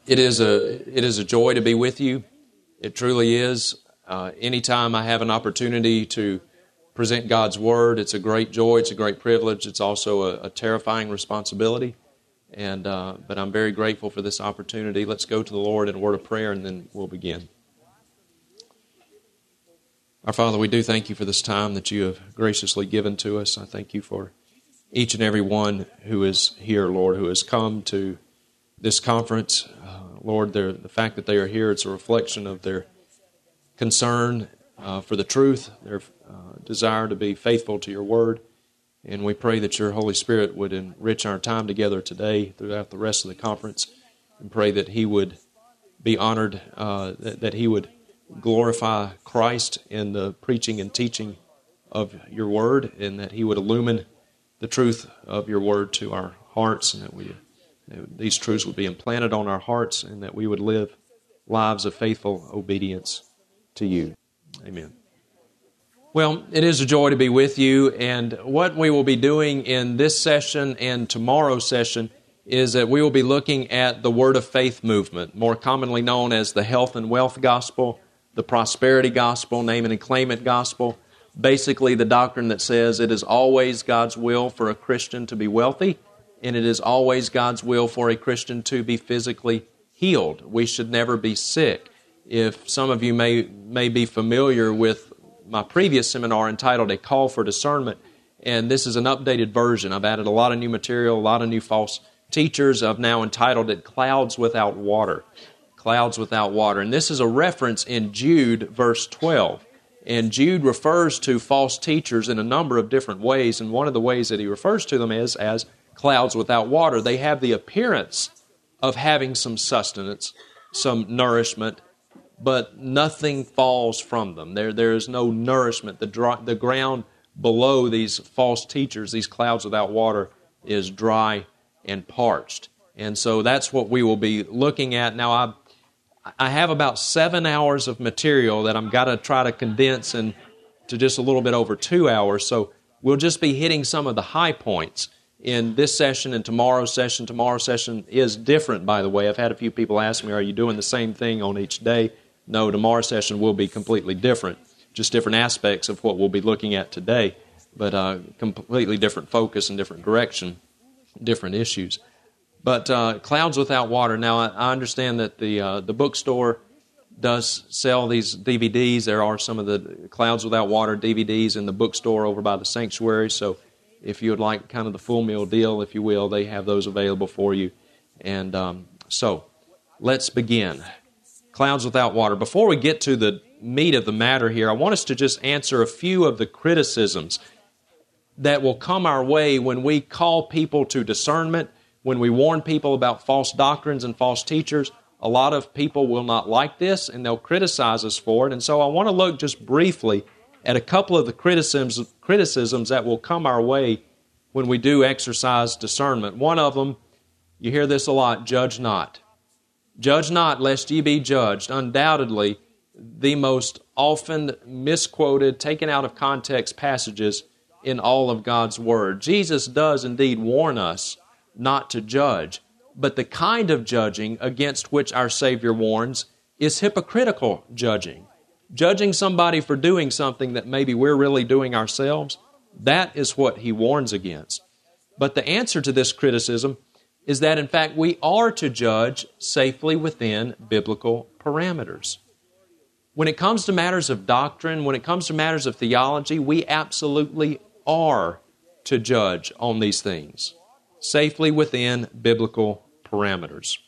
It is a joy to be with you. It truly is. Anytime I have an opportunity to present God's Word, it's a great joy. It's a great privilege. It's also a terrifying responsibility. But I'm very grateful for this opportunity. Let's go to the Lord in a word of prayer, and then we'll begin. Our Father, we do thank you for this time that you have graciously given to us. I thank you for each and every one who is here, Lord, who has come to this conference. Lord, the fact that they are here, it's a reflection of their concern for the truth, their desire to be faithful to your word. And we pray that your Holy Spirit would enrich our time together today throughout the rest of the conference, and pray that he would be honored, that he would glorify Christ in the preaching and teaching of your word, and that he would illumine the truth of your word to our hearts, and that these truths would be implanted on our hearts, and that we would live lives of faithful obedience to you. Amen. Well, it is a joy to be with you, and what we will be doing in this session and tomorrow's session is that we will be looking at the Word of Faith movement, more commonly known as the health and wealth gospel, the prosperity gospel, name it and claim it gospel, basically the doctrine that says it is always God's will for a Christian to be wealthy, and it is always God's will for a Christian to be physically healed. We should never be sick. If some of you may be familiar with my previous seminar entitled A Call for Discernment, and this is an updated version. I've added a lot of new material, a lot of new false teachers. I've now entitled it Clouds Without Water. Clouds Without Water. And this is a reference in Jude, verse 12. And Jude refers to false teachers in a number of different ways, and one of the ways that he refers to them is as clouds without water. They have the appearance of having some sustenance, some nourishment, but nothing falls from them. There is no nourishment. The ground below these false teachers, these clouds without water, is dry and parched. And so that's what we will be looking at. Now, I have about 7 hours of material that I'm got to try to condense into just a little bit over 2 hours. So we'll just be hitting some of the high points in this session and tomorrow's session. Tomorrow's session is different, by the way. I've had a few people ask me, are you doing the same thing on each day? No, tomorrow's session will be completely different. Just different aspects of what we'll be looking at today, but completely different focus and different direction, different issues. But Clouds Without Water. Now, I understand that the bookstore does sell these DVDs. There are some of the Clouds Without Water DVDs in the bookstore over by the sanctuary. So if you would like kind of the full meal deal, if you will, they have those available for you. And so let's begin. Clouds Without Water. Before we get to the meat of the matter here, I want us to just answer a few of the criticisms that will come our way when we call people to discernment, when we warn people about false doctrines and false teachers. A lot of people will not like this, and they'll criticize us for it. And so I want to look just briefly at a couple of the criticisms that will come our way when we do exercise discernment. One of them, you hear this a lot, judge not. Judge not, lest ye be judged. Undoubtedly, the most often misquoted, taken out of context passages in all of God's Word. Jesus does indeed warn us not to judge, but the kind of judging against which our Savior warns is hypocritical judging. Judging somebody for doing something that maybe we're really doing ourselves, that is what He warns against. But the answer to this criticism is that, in fact, we are to judge safely within biblical parameters. When it comes to matters of doctrine, when it comes to matters of theology, we absolutely are to judge on these things, safely within biblical parameters.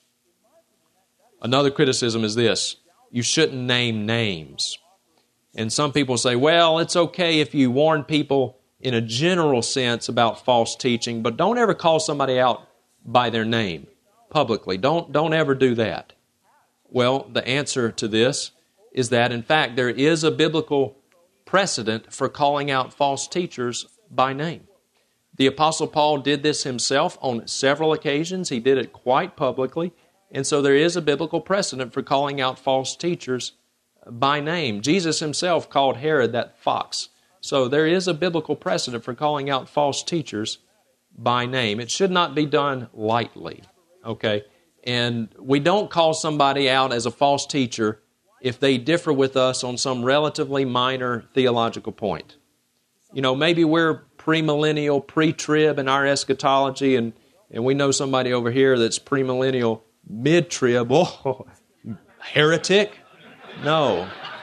Another criticism is this: you shouldn't name names. And some people say, well, it's okay if you warn people in a general sense about false teaching, but don't ever call somebody out by their name publicly. Don't ever do that. Well, the answer to this is that, in fact, there is a biblical precedent for calling out false teachers by name. The Apostle Paul did this himself on several occasions. He did it quite publicly. And so there is a biblical precedent for calling out false teachers by name. Jesus himself called Herod that fox. So there is a biblical precedent for calling out false teachers by name. It should not be done lightly, okay? And we don't call somebody out as a false teacher if they differ with us on some relatively minor theological point. You know, maybe we're premillennial, pre-trib in our eschatology, and we know somebody over here that's premillennial, mid-trib. Oh, heretic? No.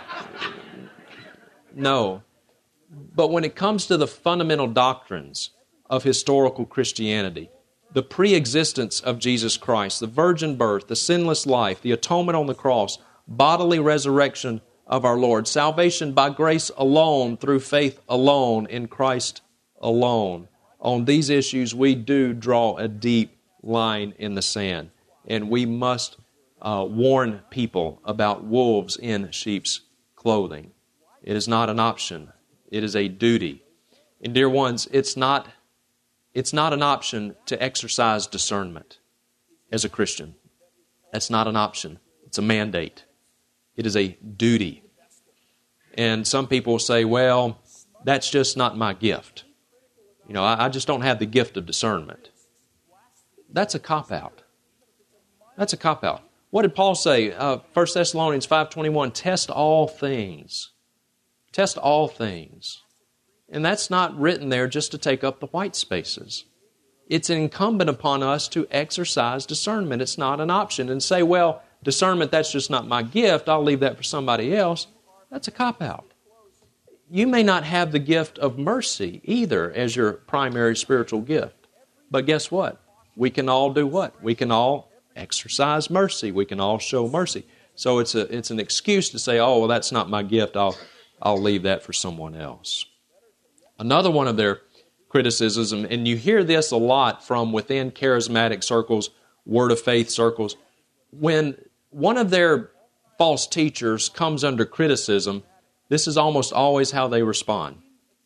But when it comes to the fundamental doctrines of historical Christianity, the pre-existence of Jesus Christ, the virgin birth, the sinless life, the atonement on the cross, bodily resurrection of our Lord, salvation by grace alone, through faith alone, in Christ alone. On these issues, we do draw a deep line in the sand, and we must warn people about wolves in sheep's clothing. It is not an option. It is a duty. And dear ones, it's not an option to exercise discernment as a Christian. That's not an option. It's a mandate. It is a duty. And some people will say, well, that's just not my gift. You know, I just don't have the gift of discernment. That's a cop-out. That's a cop-out. What did Paul say? 1 Thessalonians 5:21, test all things. Test all things. And that's not written there just to take up the white spaces. It's incumbent upon us to exercise discernment. It's not an option. And say, well, discernment, that's just not my gift. I'll leave that for somebody else. That's a cop-out. You may not have the gift of mercy either as your primary spiritual gift. But guess what? We can all do what? We can all exercise mercy. We can all show mercy. So it's an excuse to say, oh, well, that's not my gift. I'll leave that for someone else. Another one of their criticisms, and you hear this a lot from within charismatic circles, word of faith circles, when one of their false teachers comes under criticism, this is almost always how they respond.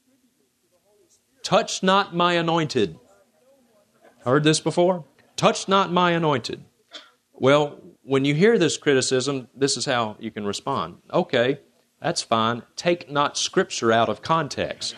Touch not my anointed. Heard this before? Touch not my anointed. Well, when you hear this criticism, this is how you can respond. Okay, that's fine. Take not Scripture out of context.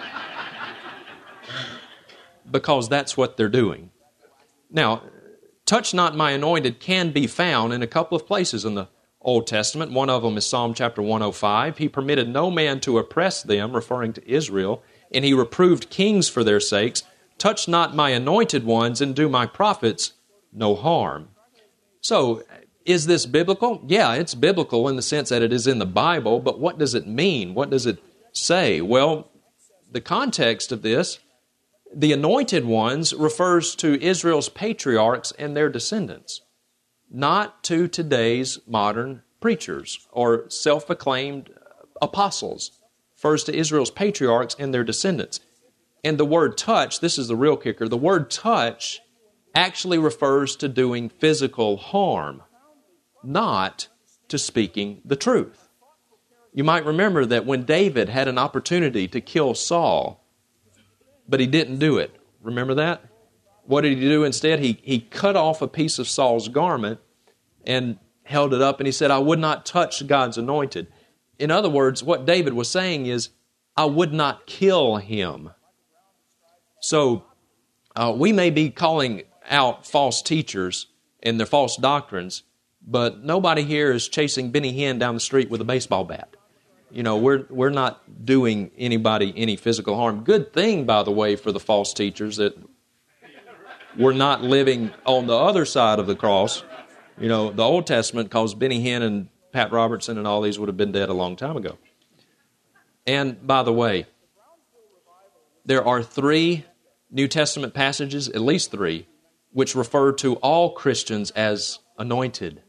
Because that's what they're doing. Now, touch not my anointed can be found in a couple of places in the Old Testament. One of them is Psalm chapter 105. He permitted no man to oppress them, referring to Israel, and he reproved kings for their sakes. Touch not my anointed ones, and do my prophets no harm. So, is this biblical? Yeah, it's biblical in the sense that it is in the Bible, but what does it mean? What does it say? Well, the context of this, the anointed ones, refers to Israel's patriarchs and their descendants, not to today's modern preachers or self-acclaimed apostles. Refers to Israel's patriarchs and their descendants. And the word touch, this is the real kicker, the word touch actually refers to doing physical harm, not to speaking the truth. You might remember that when David had an opportunity to kill Saul, but he didn't do it. Remember that? What did he do instead? He cut off a piece of Saul's garment and held it up, and he said, I would not touch God's anointed. In other words, what David was saying is, I would not kill him. So, we may be calling out false teachers and their false doctrines, but nobody here is chasing Benny Hinn down the street with a baseball bat. You know, we're not doing anybody any physical harm. Good thing, by the way, for the false teachers that we're not living on the other side of the cross. You know, the Old Testament calls Benny Hinn and Pat Robertson and all these would have been dead a long time ago. And, by the way, there are 3 New Testament passages, at least 3, which refer to all Christians as anointed.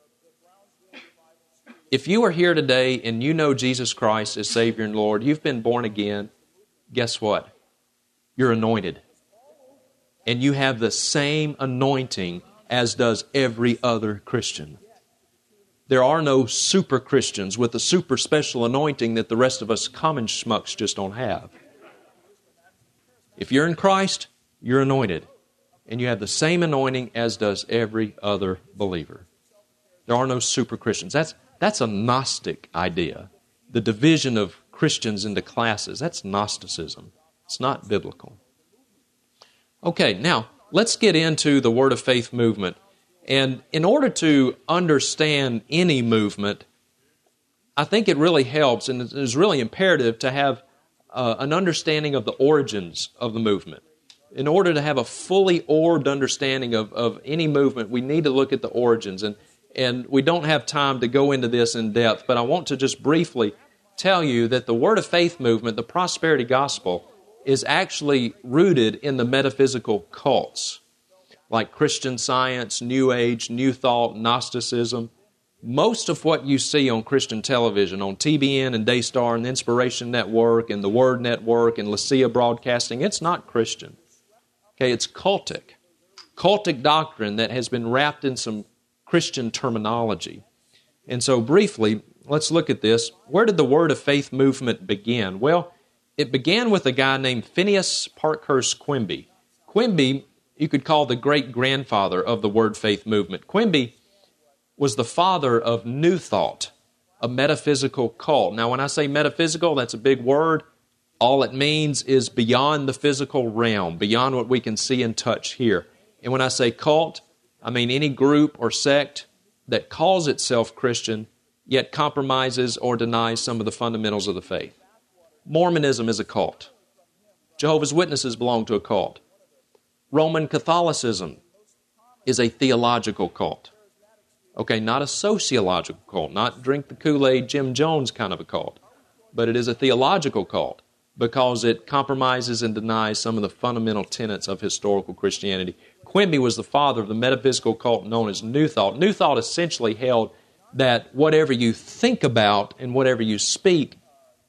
If you are here today and you know Jesus Christ as Savior and Lord, you've been born again, guess what? You're anointed. And you have the same anointing as does every other Christian. There are no super Christians with a super special anointing that the rest of us common schmucks just don't have. If you're in Christ, you're anointed. And you have the same anointing as does every other believer. There are no super Christians. That's a Gnostic idea. The division of Christians into classes, that's Gnosticism. It's not biblical. Okay, now, let's get into the Word of Faith movement. And in order to understand any movement, I think it really helps and it is really imperative to have an understanding of the origins of the movement. In order to have a fully orbed understanding of any movement, we need to look at the origins. And we don't have time to go into this in depth, but I want to just briefly tell you that the Word of Faith movement, the prosperity gospel, is actually rooted in the metaphysical cults, like Christian Science, New Age, New Thought, Gnosticism. Most of what you see on Christian television, on TBN and Daystar and the Inspiration Network and the Word Network and Lucia Broadcasting, it's not Christian. Okay, it's cultic. Cultic doctrine that has been wrapped in some Christian terminology. And so briefly, let's look at this. Where did the Word of Faith movement begin? Well, it began with a guy named Phineas Parkhurst Quimby. Quimby, you could call the great-grandfather of the Word Faith movement. Quimby was the father of New Thought, a metaphysical cult. Now, when I say metaphysical, that's a big word. All it means is beyond the physical realm, beyond what we can see and touch here. And when I say cult, I mean any group or sect that calls itself Christian, yet compromises or denies some of the fundamentals of the faith. Mormonism is a cult. Jehovah's Witnesses belong to a cult. Roman Catholicism is a theological cult. Okay, not a sociological cult, not drink the Kool-Aid Jim Jones kind of a cult, but it is a theological cult because it compromises and denies some of the fundamental tenets of historical Christianity. Quimby was the father of the metaphysical cult known as New Thought. New Thought essentially held that whatever you think about and whatever you speak,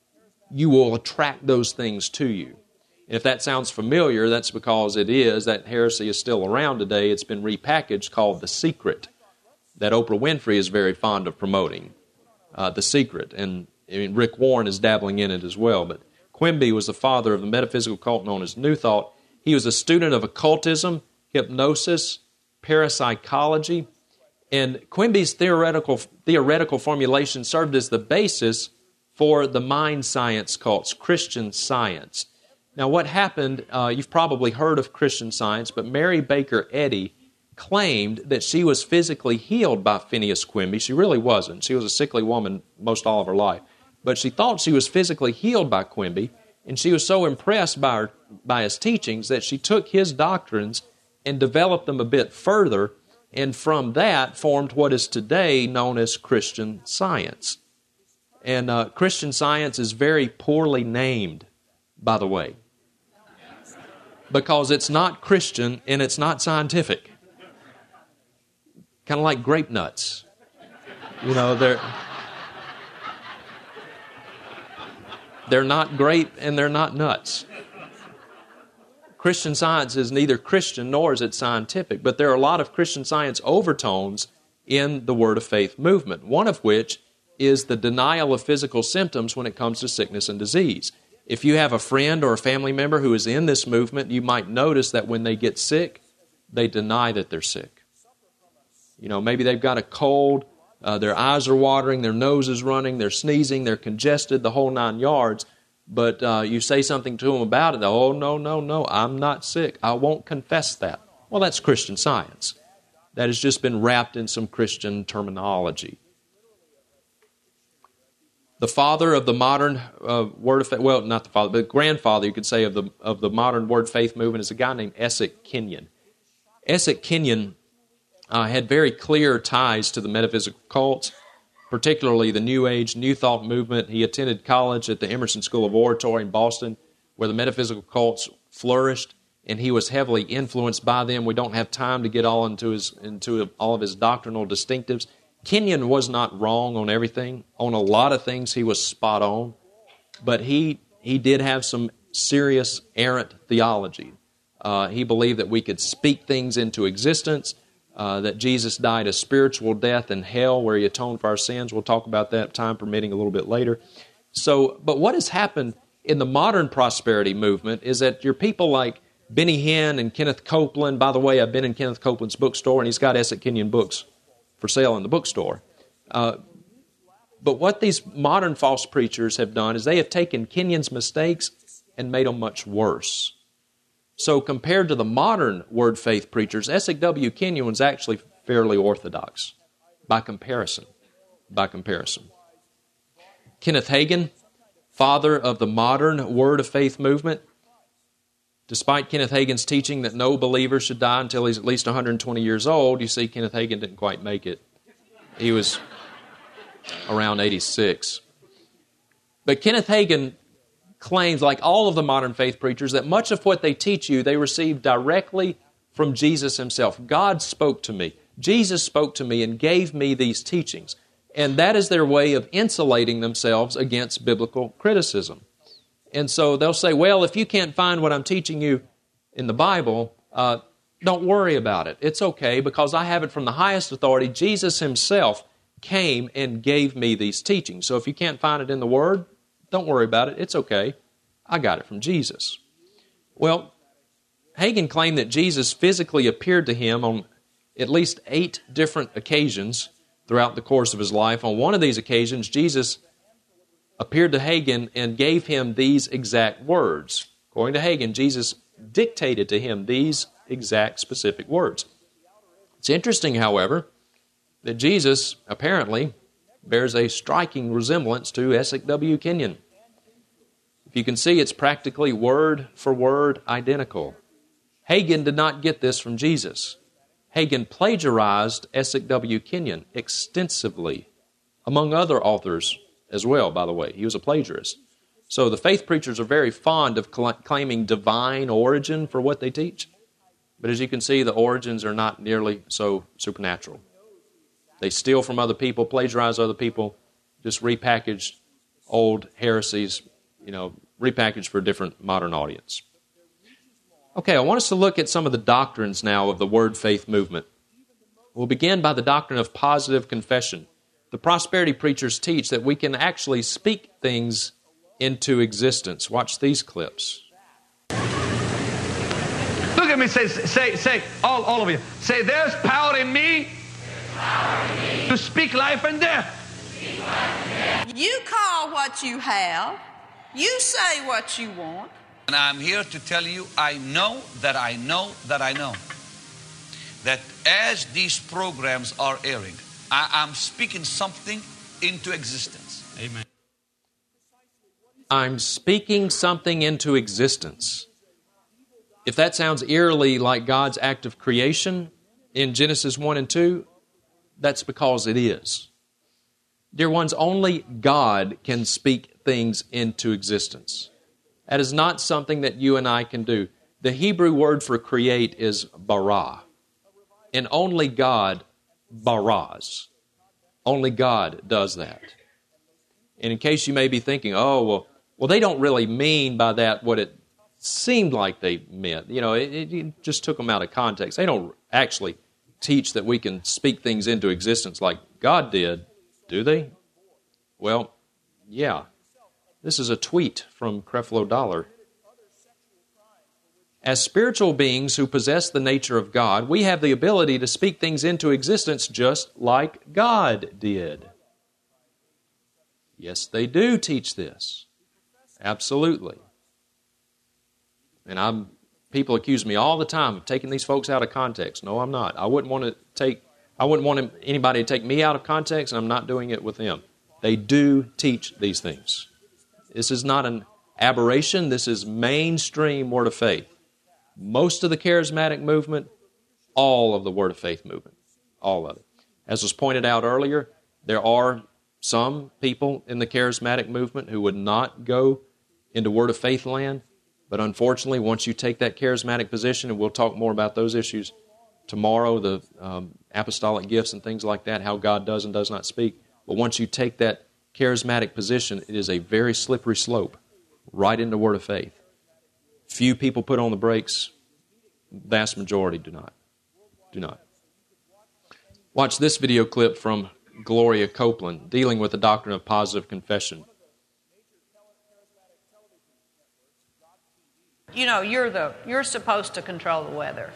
you will attract those things to you. And if that sounds familiar, that's because it is. That heresy is still around today. It's been repackaged, called The Secret, that Oprah Winfrey is very fond of promoting. The Secret. And Rick Warren is dabbling in it as well. But Quimby was the father of the metaphysical cult known as New Thought. He was a student of occultism, hypnosis, parapsychology, and Quimby's theoretical formulation served as the basis for the mind science cults, Christian Science. Now what happened, you've probably heard of Christian Science, but Mary Baker Eddy claimed that she was physically healed by Phineas Quimby. She really wasn't. She was a sickly woman most all of her life. But she thought she was physically healed by Quimby, and she was so impressed by his teachings that she took his doctrines and developed them a bit further, and from that formed what is today known as Christian Science. And Christian Science is very poorly named, by the way, because it's not Christian and it's not scientific. Kind of like grape nuts. You know, they're not grape and they're not nuts. Christian Science is neither Christian nor is it scientific, but there are a lot of Christian Science overtones in the Word of Faith movement, one of which is the denial of physical symptoms when it comes to sickness and disease. If you have a friend or a family member who is in this movement, you might notice that when they get sick, they deny that they're sick. You know, maybe they've got a cold, their eyes are watering, their nose is running, they're sneezing, they're congested, the whole 9 yards. But you say something to them about it, oh, no, I'm not sick. I won't confess that. Well, that's Christian Science. That has just been wrapped in some Christian terminology. The father of the modern Word of Faith, well, not the father, but grandfather, you could say, of the modern Word Faith movement is a guy named Essek Kenyon. Essek Kenyon had very clear ties to the metaphysical cults, particularly the New Age, New Thought movement. He attended college at the Emerson School of Oratory in Boston, where the metaphysical cults flourished, and he was heavily influenced by them. We don't have time to get all into all of his doctrinal distinctives. Kenyon was not wrong on everything. On a lot of things, he was spot on, but he did have some serious errant theology. He believed that we could speak things into existence, that Jesus died a spiritual death in hell where He atoned for our sins. We'll talk about that, time permitting, a little bit later. But what has happened in the modern prosperity movement is that your people like Benny Hinn and Kenneth Copeland. By the way, I've been in Kenneth Copeland's bookstore, and he's got Essek Kenyon books for sale in the bookstore. But what these modern false preachers have done is they have taken Kenyon's mistakes and made them much worse. So compared to the modern Word Faith preachers, Essek W. Kenyon was actually fairly orthodox by comparison. Kenneth Hagin, father of the modern Word of Faith movement, despite Kenneth Hagin's teaching that no believer should die until he's at least 120 years old, you see, Kenneth Hagin didn't quite make it. He was around 86. But Kenneth Hagin claims, like all of the modern faith preachers, that much of what they teach you, they received directly from Jesus himself. God spoke to me. Jesus spoke to me and gave me these teachings. And that is their way of insulating themselves against biblical criticism. And so they'll say, well, if you can't find what I'm teaching you in the Bible, don't worry about it. It's okay because I have it from the highest authority. Jesus himself came and gave me these teachings. So if you can't find it in the Word, don't worry about it. It's okay. I got it from Jesus. Well, Hagin claimed that Jesus physically appeared to him on at least 8 different occasions throughout the course of his life. On one of these occasions, Jesus appeared to Hagin and gave him these exact words. According to Hagin, Jesus dictated to him these exact specific words. It's interesting, however, that Jesus apparently bears a striking resemblance to Esek W. Kenyon. If you can see, it's practically word for word identical. Hagin did not get this from Jesus. Hagin plagiarized Esek W. Kenyon extensively, among other authors as well, by the way. He was a plagiarist. So the faith preachers are very fond of claiming divine origin for what they teach. But as you can see, the origins are not nearly so supernatural. They steal from other people, plagiarize other people, just repackage old heresies, repackaged for a different modern audience. Okay, I want us to look at some of the doctrines now of the Word Faith movement. We'll begin by the doctrine of positive confession. The prosperity preachers teach that we can actually speak things into existence. Watch these clips. Look at me, say, all of you. Say, there's power in me, to speak life and death. You call what you have. You say what you want. And I'm here to tell you, I know that as these programs are airing, I'm speaking something into existence. Amen. I'm speaking something into existence. If that sounds eerily like God's act of creation in Genesis 1 and 2, that's because it is. Dear ones, only God can speak things into existence. That is not something that you and I can do. The Hebrew word for create is bara. And only God baras. Only God does that. And in case you may be thinking, well, they don't really mean by that what it seemed like they meant. It just took them out of context. They don't actually teach that we can speak things into existence like God did, do they? Well, yeah. This is a tweet from Creflo Dollar. As spiritual beings who possess the nature of God, we have the ability to speak things into existence just like God did. Yes, they do teach this. Absolutely. And people accuse me all the time of taking these folks out of context. No, I'm not. I wouldn't want anybody to take me out of context, and I'm not doing it with them. They do teach these things. This is not an aberration. This is mainstream Word of Faith. Most of the charismatic movement, all of the Word of Faith movement, all of it. As was pointed out earlier, there are some people in the charismatic movement who would not go into Word of Faith land, but unfortunately, once you take that charismatic position, and we'll talk more about those issues tomorrow, the apostolic gifts and things like that, how God does and does not speak, but once you take that charismatic position, it is a very slippery slope right into Word of Faith. Few people put on the brakes. Vast majority do not. Do not. Watch this video clip from Gloria Copeland dealing with the doctrine of positive confession. You're supposed to control the weather.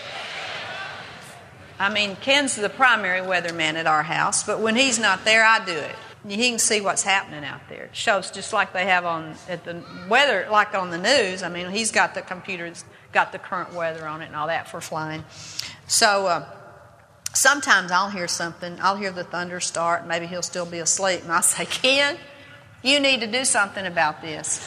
I mean, Ken's the primary weatherman at our house, but when he's not there, I do it. He can see what's happening out there. It shows just like they have at the weather, like on the news. I mean, he's got the computer, got the current weather on it and all that for flying. So sometimes I'll hear something. I'll hear the thunder start. Maybe he'll still be asleep. And I say, Ken, you need to do something about this.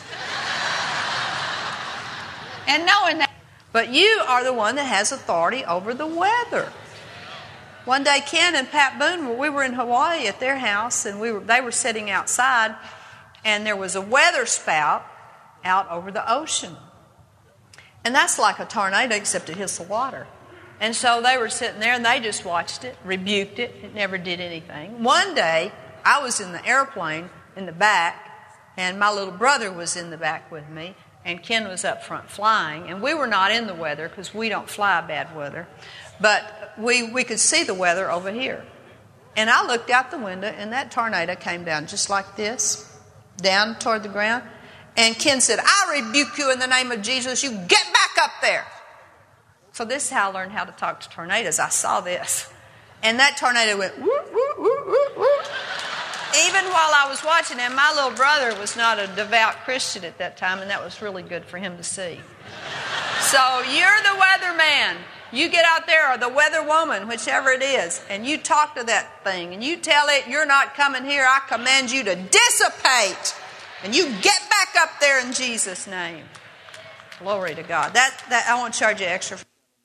And knowing that. But you are the one that has authority over the weather. One day, Ken and Pat Boone, we were in Hawaii at their house, and they were sitting outside, and there was a weather spout out over the ocean. And that's like a tornado, except it hits the water. And so they were sitting there, and they just watched it, rebuked it. It never did anything. One day, I was in the airplane in the back, and my little brother was in the back with me, and Ken was up front flying. And we were not in the weather because we don't fly bad weather. But we could see the weather over here. And I looked out the window, and that tornado came down just like this, down toward the ground. And Ken said, I rebuke you in the name of Jesus. You get back up there. So this is how I learned how to talk to tornadoes. I saw this. And that tornado went, whoop, whoop, whoop, whoop, whoop. Even while I was watching him, my little brother was not a devout Christian at that time, and that was really good for him to see. So you're the weatherman. You get out there, or the weather woman, whichever it is, and you talk to that thing, and you tell it, you're not coming here. I command you to dissipate. And you get back up there in Jesus' name. Glory to God. That I won't charge you extra.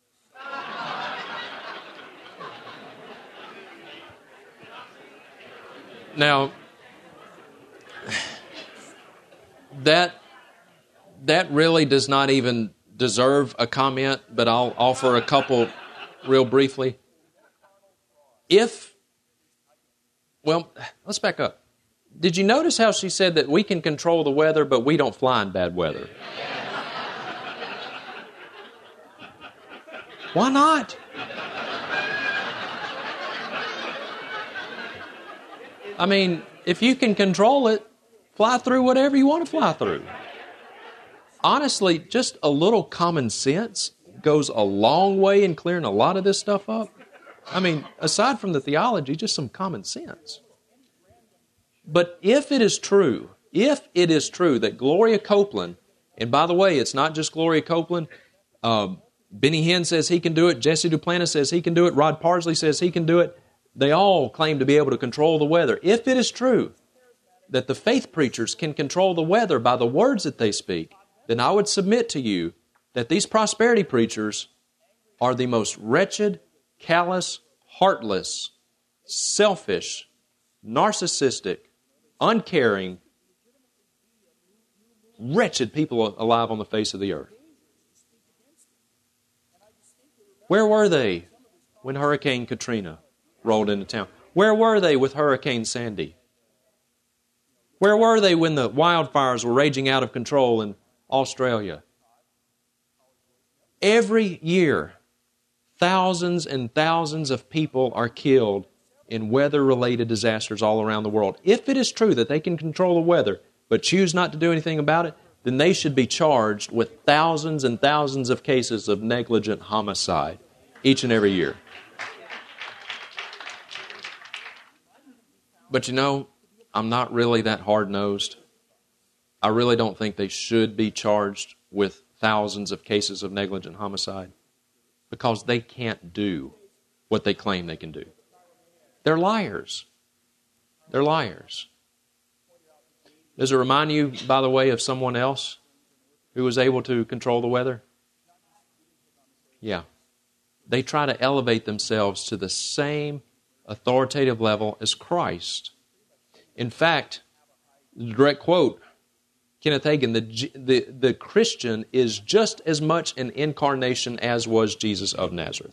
Now, that really does not even deserve a comment, but I'll offer a couple real briefly. Well, let's back up. Did you notice how she said that we can control the weather, but we don't fly in bad weather? Why not? I mean, if you can control it, fly through whatever you want to fly through. Honestly, just a little common sense goes a long way in clearing a lot of this stuff up. I mean, aside from the theology, just some common sense. But if it is true that Gloria Copeland, and by the way, it's not just Gloria Copeland, Benny Hinn says he can do it, Jesse Duplantis says he can do it, Rod Parsley says he can do it, they all claim to be able to control the weather. If it is true that the faith preachers can control the weather by the words that they speak, then I would submit to you that these prosperity preachers are the most wretched, callous, heartless, selfish, narcissistic, uncaring, wretched people alive on the face of the earth. Where were they when Hurricane Katrina rolled into town? Where were they with Hurricane Sandy? Where were they when the wildfires were raging out of control in Australia? Every year, thousands and thousands of people are killed in weather-related disasters all around the world. If it is true that they can control the weather but choose not to do anything about it, then they should be charged with thousands and thousands of cases of negligent homicide each and every year. But you know, I'm not really that hard-nosed. I really don't think they should be charged with thousands of cases of negligent homicide because they can't do what they claim they can do. They're liars. They're liars. Does it remind you, by the way, of someone else who was able to control the weather? Yeah. They try to elevate themselves to the same authoritative level as Christ. In fact, direct quote, Kenneth Hagin, the Christian is just as much an incarnation as was Jesus of Nazareth.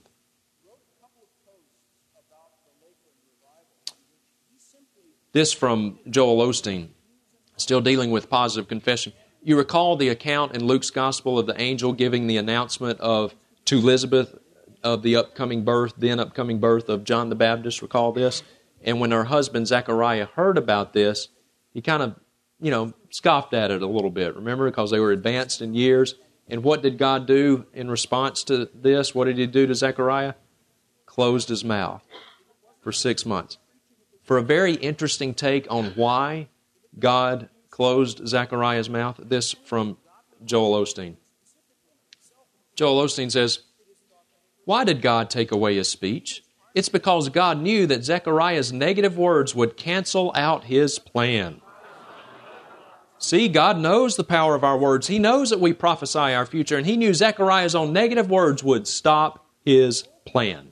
This from Joel Osteen, still dealing with positive confession. You recall the account in Luke's Gospel of the angel giving the announcement to Elizabeth of the upcoming birth of John the Baptist. Recall this? And when her husband Zechariah heard about this, he kind of, scoffed at it a little bit. Remember, because they were advanced in years. And what did God do in response to this? What did He do to Zechariah? Closed his mouth for 6 months. For a very interesting take on why God closed Zechariah's mouth, this from Joel Osteen. Joel Osteen says, "Why did God take away his speech? It's because God knew that Zechariah's negative words would cancel out his plan. See, God knows the power of our words. He knows that we prophesy our future, and He knew Zechariah's own negative words would stop his plan.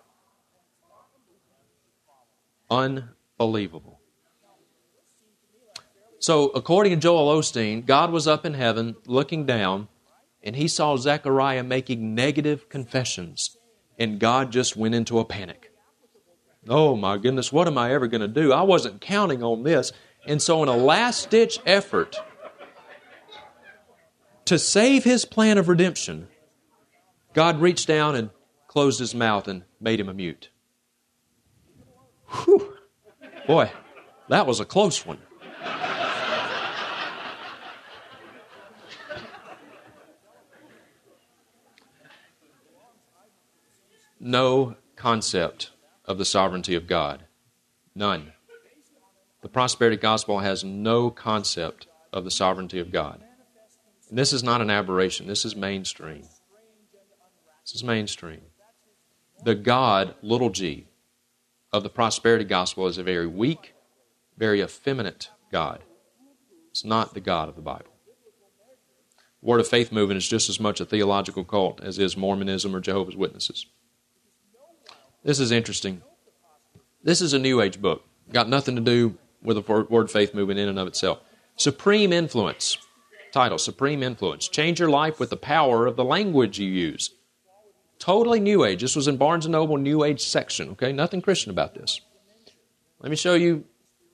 Unbelievable. So, according to Joel Osteen, God was up in heaven looking down, and He saw Zechariah making negative confessions, and God just went into a panic. Oh my goodness, what am I ever going to do? I wasn't counting on this. And so in a last-ditch effort to save His plan of redemption, God reached down and closed His mouth and made him a mute. Whew. Boy, that was a close one. No concept of the sovereignty of God. None. The prosperity gospel has no concept of the sovereignty of God. And this is not an aberration. This is mainstream. This is mainstream. The God, little g, of the prosperity gospel is a very weak, very effeminate God. It's not the God of the Bible. Word of Faith movement is just as much a theological cult as is Mormonism or Jehovah's Witnesses. This is interesting. This is a New Age book. Got nothing to do with the Word of Faith movement in and of itself. Supreme Influence. Title, Supreme Influence. Change your life with the power of the language you use. Totally New Age. This was in Barnes & Noble New Age section. Okay, nothing Christian about this. Let me show you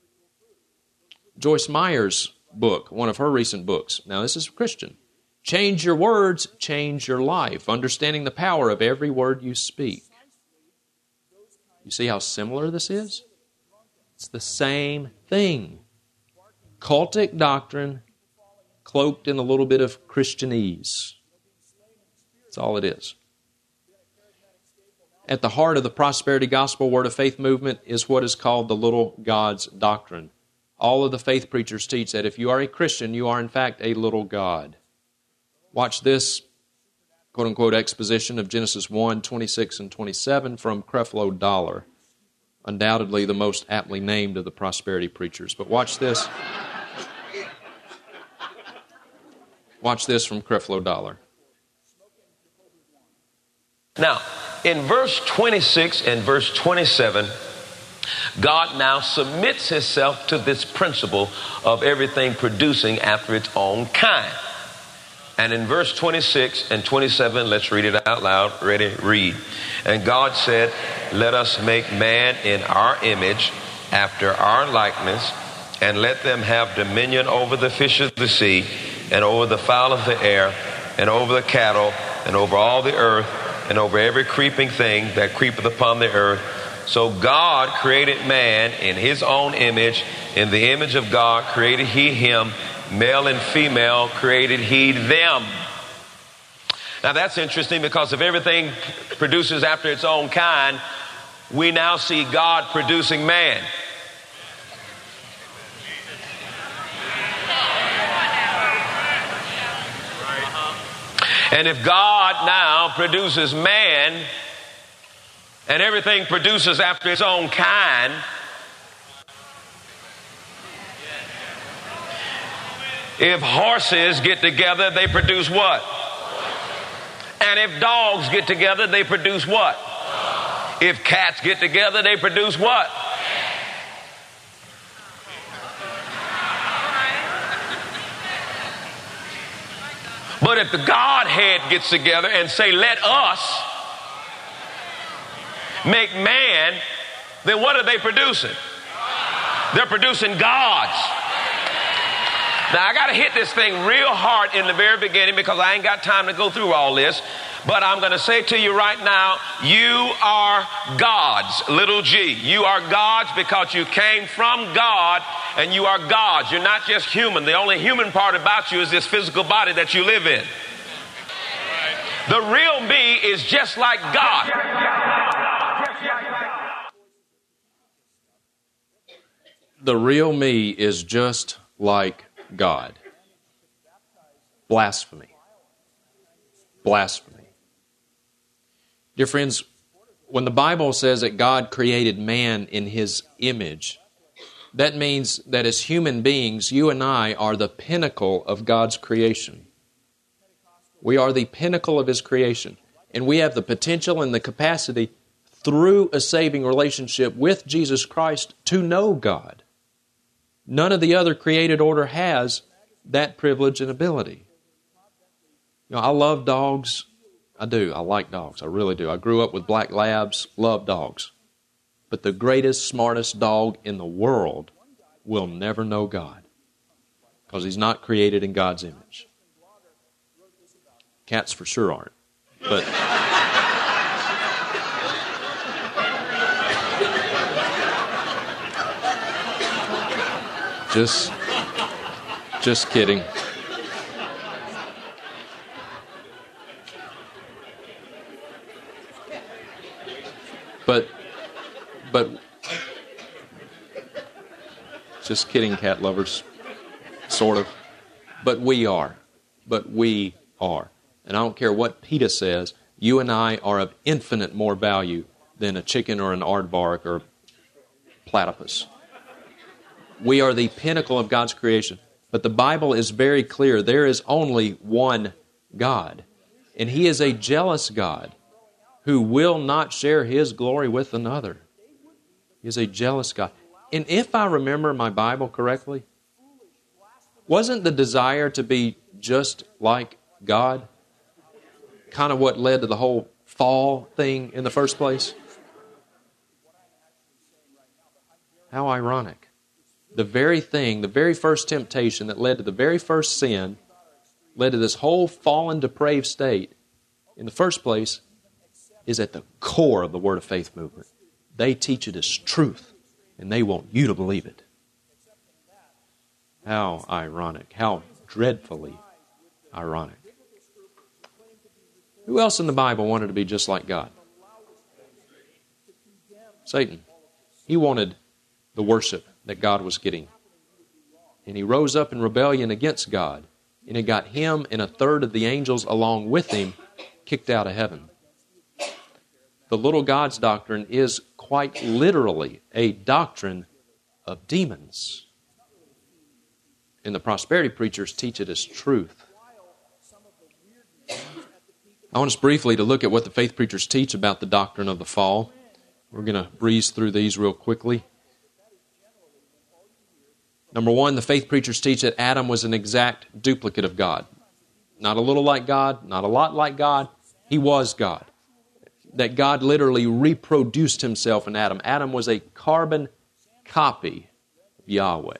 Joyce Meyer's book, one of her recent books. Now, this is Christian. Change your words, change your life. Understanding the power of every word you speak. You see how similar this is? It's the same thing. Cultic doctrine cloaked in a little bit of Christianese. That's all it is. At the heart of the prosperity gospel Word of Faith movement is what is called the little God's doctrine. All of the faith preachers teach that if you are a Christian, you are in fact a little God. Watch this quote-unquote exposition of Genesis 1, 26 and 27 from Creflo Dollar. Undoubtedly the most aptly named of the prosperity preachers. But watch this. Watch this from Creflo Dollar. Now, in verse 26 and verse 27, God now submits Himself to this principle of everything producing after its own kind. And in verse 26 and 27, let's read it out loud. Ready? Read. And God said, let us make man in our image, after our likeness, and let them have dominion over the fish of the sea, and over the fowl of the air, and over the cattle, and over all the earth, and over every creeping thing that creepeth upon the earth. So God created man in His own image. In the image of God created He him. Male and female created He them. Now that's interesting, because if everything produces after its own kind, we now see God producing man. And if God now produces man, and everything produces after its own kind, if horses get together, they produce what? And if dogs get together, they produce what? If cats get together, they produce what? But if the Godhead gets together and say, let us make man, then what are they producing? They're producing gods. Now, I got to hit this thing real hard in the very beginning, because I ain't got time to go through all this. But I'm going to say to you right now, you are gods, little g. You are gods because you came from God, and you are gods. You're not just human. The only human part about you is this physical body that you live in. The real me is just like God. The real me is just like God. Blasphemy. Blasphemy. Dear friends, When the Bible says that God created man in His image, that means that as human beings, you and I are the pinnacle of God's creation. We are the pinnacle of His creation. And we have the potential and the capacity through a saving relationship with Jesus Christ to know God. None of the other created order has that privilege and ability. You know, I love dogs. I do. I like dogs. I really do. I grew up with black labs, love dogs. But the greatest, smartest dog in the world will never know God because he's not created in God's image. Cats for sure aren't. But just kidding. But just kidding, cat lovers, sort of. But we are. And I don't care what PETA says, you and I are of infinite more value than a chicken or an aardvark or platypus. We are the pinnacle of God's creation. But the Bible is very clear. There is only one God. And He is a jealous God who will not share His glory with another. He is a jealous God. And if I remember my Bible correctly, wasn't the desire to be just like God kind of what led to the whole fall thing in the first place? How ironic. The very thing, the very first temptation that led to the very first sin, led to this whole fallen, depraved state, in the first place, is at the core of the Word of Faith movement. They teach it as truth, and they want you to believe it. How ironic. How dreadfully ironic. Who else in the Bible wanted to be just like God? Satan. He wanted the worship that God was getting. And he rose up in rebellion against God. And it got him and a third of the angels along with him kicked out of heaven. The little God's doctrine is quite literally a doctrine of demons. And the prosperity preachers teach it as truth. I want us briefly to look at what the faith preachers teach about the doctrine of the fall. We're going to breeze through these real quickly. Number one, the faith preachers teach that Adam was an exact duplicate of God. Not a little like God, not a lot like God. He was God. That God literally reproduced Himself in Adam. Adam was a carbon copy of Yahweh.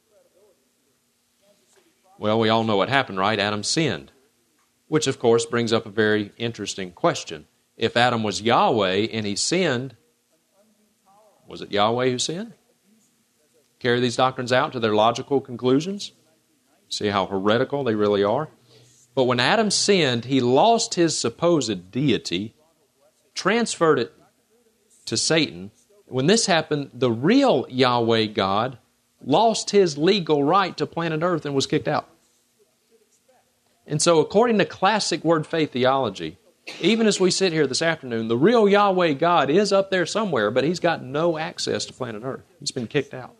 Well, we all know what happened, right? Adam sinned. Which, of course, brings up a very interesting question. If Adam was Yahweh and he sinned, was it Yahweh who sinned? Carry these doctrines out to their logical conclusions. See how heretical they really are. But when Adam sinned, he lost his supposed deity, transferred it to Satan. When this happened, the real Yahweh God lost his legal right to planet Earth and was kicked out. And so according to classic word faith theology, even as we sit here this afternoon, the real Yahweh God is up there somewhere, but He's got no access to planet Earth. He's been kicked out.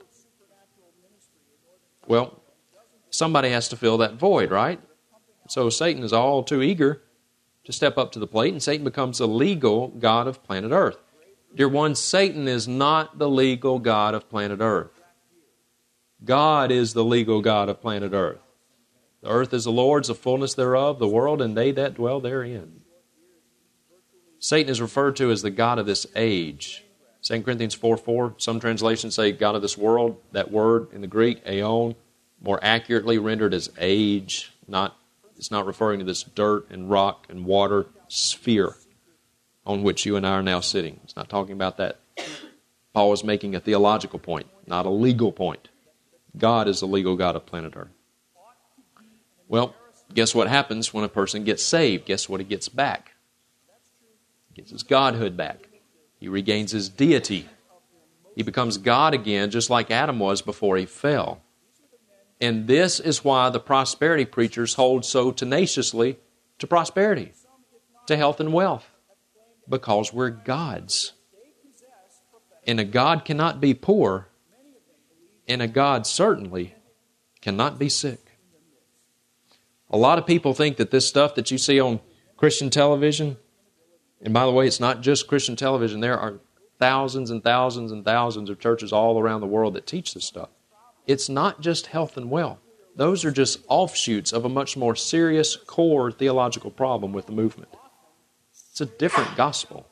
Well, somebody has to fill that void, right? So Satan is all too eager to step up to the plate, and Satan becomes the legal God of planet Earth. Dear ones, Satan is not the legal God of planet Earth. God is the legal God of planet Earth. The earth is the Lord's, the fullness thereof, the world, and they that dwell therein. Satan is referred to as the god of this age. 2 Corinthians 4:4, some translations say God of this world. That word in the Greek, aeon, more accurately rendered as age. It's not referring to this dirt and rock and water sphere on which you and I are now sitting. It's not talking about that. Paul is making a theological point, not a legal point. God is the legal God of planet Earth. Well, guess what happens when a person gets saved? Guess what he gets back? He gets his godhood back. He regains his deity. He becomes God again, just like Adam was before he fell. And this is why the prosperity preachers hold so tenaciously to prosperity, to health and wealth. because we're God's. And a God cannot be poor, and a God certainly cannot be sick. A lot of people think that this stuff that you see on Christian television, and by the way, it's not just Christian television. There are thousands and thousands and thousands of churches all around the world that teach this stuff. It's not just health and wealth. Those are just offshoots of a much more serious core theological problem with the movement. It's a different gospel.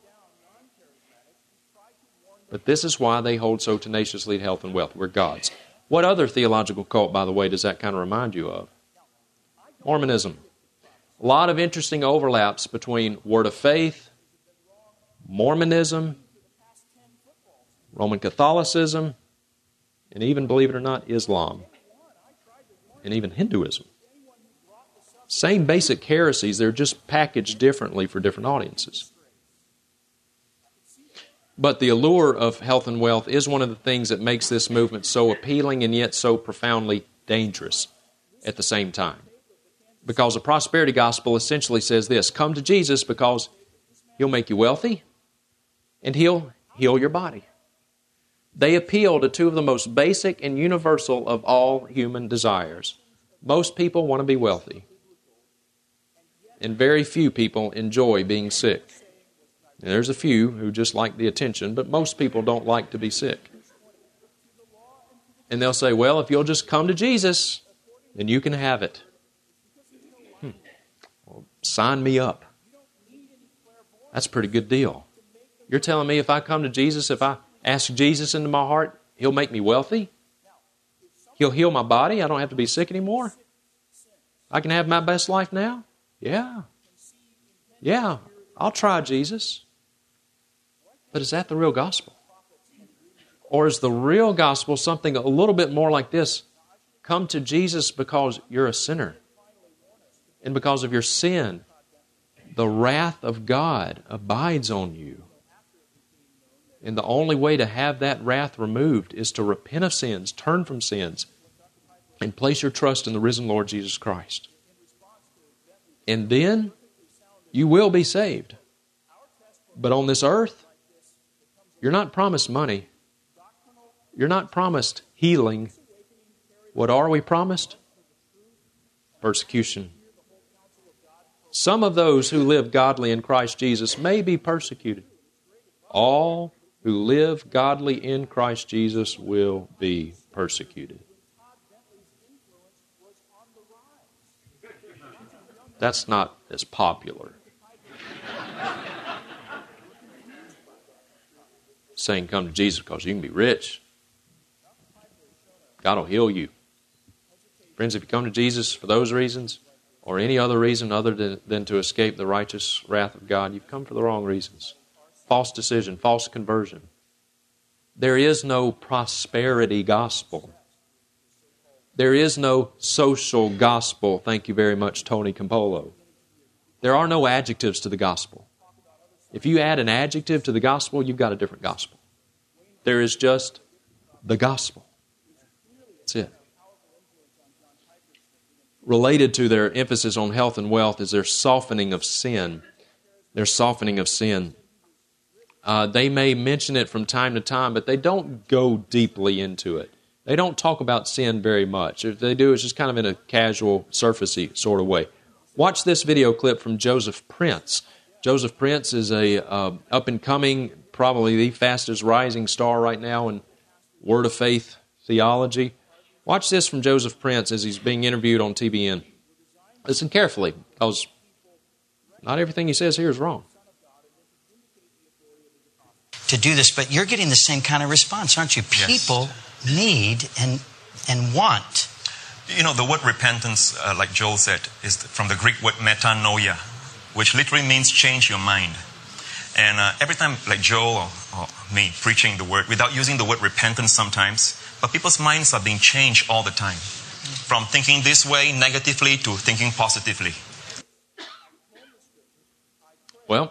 But this is why they hold so tenaciously to health and wealth. We're God's. What other theological cult, by the way, does that kind of remind you of? Mormonism. A lot of interesting overlaps between Word of Faith, Mormonism, Roman Catholicism, and even, believe it or not, Islam, and even Hinduism. Same basic heresies, they're just packaged differently for different audiences. But the allure of health and wealth is one of the things that makes this movement so appealing and yet so profoundly dangerous at the same time. Because the prosperity gospel essentially says this: come to Jesus because He'll make you wealthy and He'll heal your body. They appeal to two of the most basic and universal of all human desires. Most people want to be wealthy, and very few people enjoy being sick. And there's a few who just like the attention, but most people don't like to be sick. And they'll say, well, if you'll just come to Jesus, then you can have it. Well, sign me up. That's a pretty good deal. You're telling me if I come to Jesus, if I ask Jesus into my heart, He'll make me wealthy? He'll heal my body? I don't have to be sick anymore? I can have my best life now? Yeah, I'll try Jesus. But is that the real gospel? Or is the real gospel something a little bit more like this? Come to Jesus because you're a sinner. And because of your sin, the wrath of God abides on you. And the only way to have that wrath removed is to repent of sins, turn from sins, and place your trust in the risen Lord Jesus Christ. And then you will be saved. But on this earth, you're not promised money. You're not promised healing. What are we promised? Persecution. Some of those who live godly in Christ Jesus may be persecuted. All who live godly in Christ Jesus will be persecuted. That's not as popular. Saying come to Jesus because you can be rich. God will heal you. Friends, if you come to Jesus for those reasons, or any other reason other than to escape the righteous wrath of God, you've come for the wrong reasons. False decision, false conversion. There is no prosperity gospel. There is no social gospel. Thank you very much, Tony Campolo. There are no adjectives to the gospel. If you add an adjective to the gospel, you've got a different gospel. There is just the gospel. That's it. Related to their emphasis on health and wealth is their softening of sin. Their softening of sin. They may mention it from time to time, but they don't go deeply into it. They don't talk about sin very much. If they do, it's just kind of in a casual, surfacey sort of way. Watch this video clip from Joseph Prince. Joseph Prince is a up-and-coming, probably the fastest rising star right now in Word of Faith theology. Watch this from Joseph Prince as he's being interviewed on TBN. Listen carefully, because not everything he says here is wrong. To do this, but you're getting the same kind of response, aren't you? People need and want. You know, the word repentance, like Joel said, is from the Greek word metanoia, which literally means change your mind. And every time, like Joel or me, preaching the word, without using the word repentance sometimes, but people's minds are being changed all the time. From thinking this way negatively to thinking positively. Well,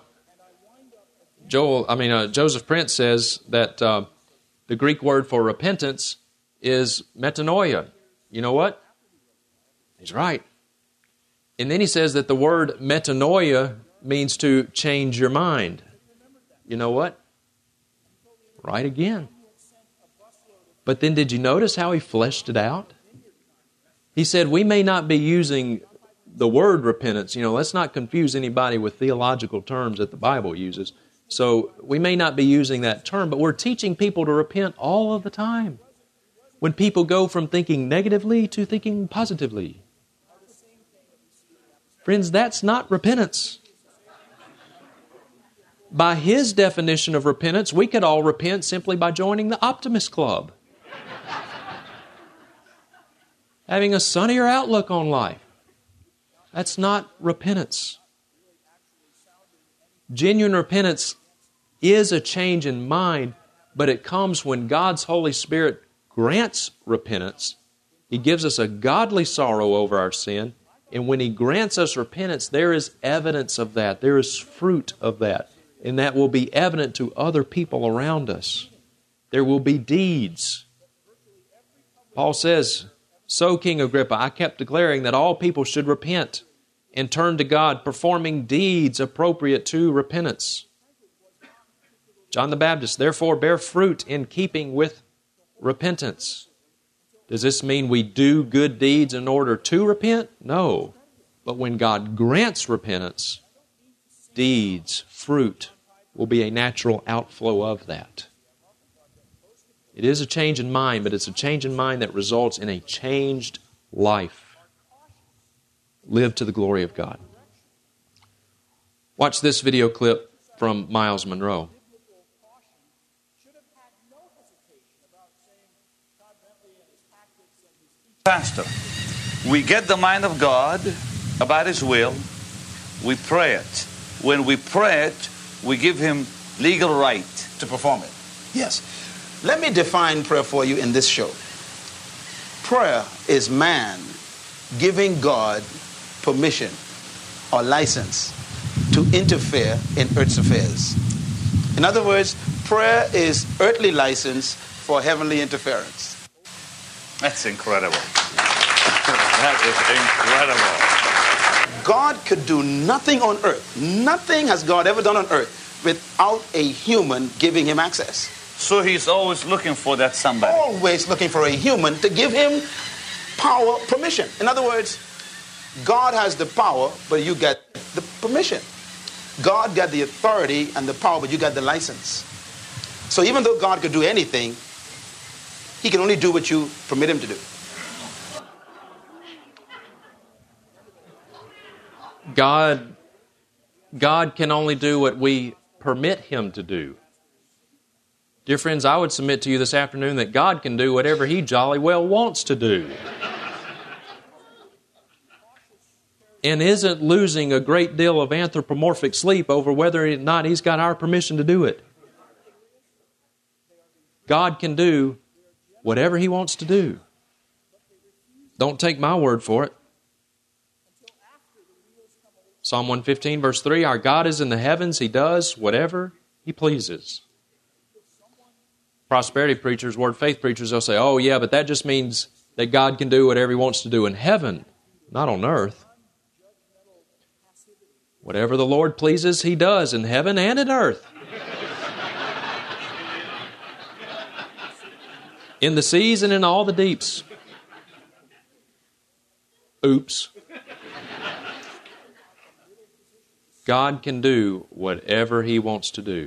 Joseph Prince says that the Greek word for repentance is metanoia. You know what? He's right. And then he says that the word metanoia means to change your mind. you know what? Right again. But then did you notice how he fleshed it out? He said, we may not be using the word repentance. Let's not confuse anybody with theological terms that the Bible uses. So we may not be using that term, but we're teaching people to repent all of the time. When people go from thinking negatively to thinking positively. Friends, that's not repentance. By his definition of repentance, we could all repent simply by joining the Optimist Club. Having a sunnier outlook on life. That's not repentance. Genuine repentance is a change in mind, but it comes when God's Holy Spirit grants repentance. He gives us a godly sorrow over our sin, and when He grants us repentance, there is evidence of that. There is fruit of that, and that will be evident to other people around us. There will be deeds. Paul says, so, King Agrippa, I kept declaring that all people should repent and turn to God, performing deeds appropriate to repentance. John the Baptist, therefore, bear fruit in keeping with repentance. Does this mean we do good deeds in order to repent? No. But when God grants repentance, deeds, fruit, will be a natural outflow of that. It is a change in mind, but it's a change in mind that results in a changed life. Live to the glory of God. Watch this video clip from Miles Monroe. Pastor, we get the mind of God about His will. We pray it. When we pray it, we give Him legal right to perform it. Yes. Let me define prayer for you in this show. Prayer is man giving God permission or license to interfere in earth's affairs. In other words, prayer is earthly license for heavenly interference. That's incredible. That is incredible. God could do nothing on earth. Nothing has God ever done on earth without a human giving Him access. So He's always looking for that somebody. Always looking for a human to give Him power, permission. In other words, God has the power, but you get the permission. God got the authority and the power, but you got the license. So even though God could do anything, He can only do what you permit Him to do. God can only do what we permit Him to do. Dear friends, I would submit to you this afternoon that God can do whatever He jolly well wants to do. And isn't losing a great deal of anthropomorphic sleep over whether or not He's got our permission to do it. God can do whatever He wants to do. Don't take my word for it. Psalm 115, verse 3, our God is in the heavens. He does whatever He pleases. Prosperity preachers, word faith preachers, they'll say, oh yeah, but that just means that God can do whatever He wants to do in heaven, not on earth. Whatever the Lord pleases, He does in heaven and in earth. In the seas and in all the deeps. Oops. God can do whatever He wants to do.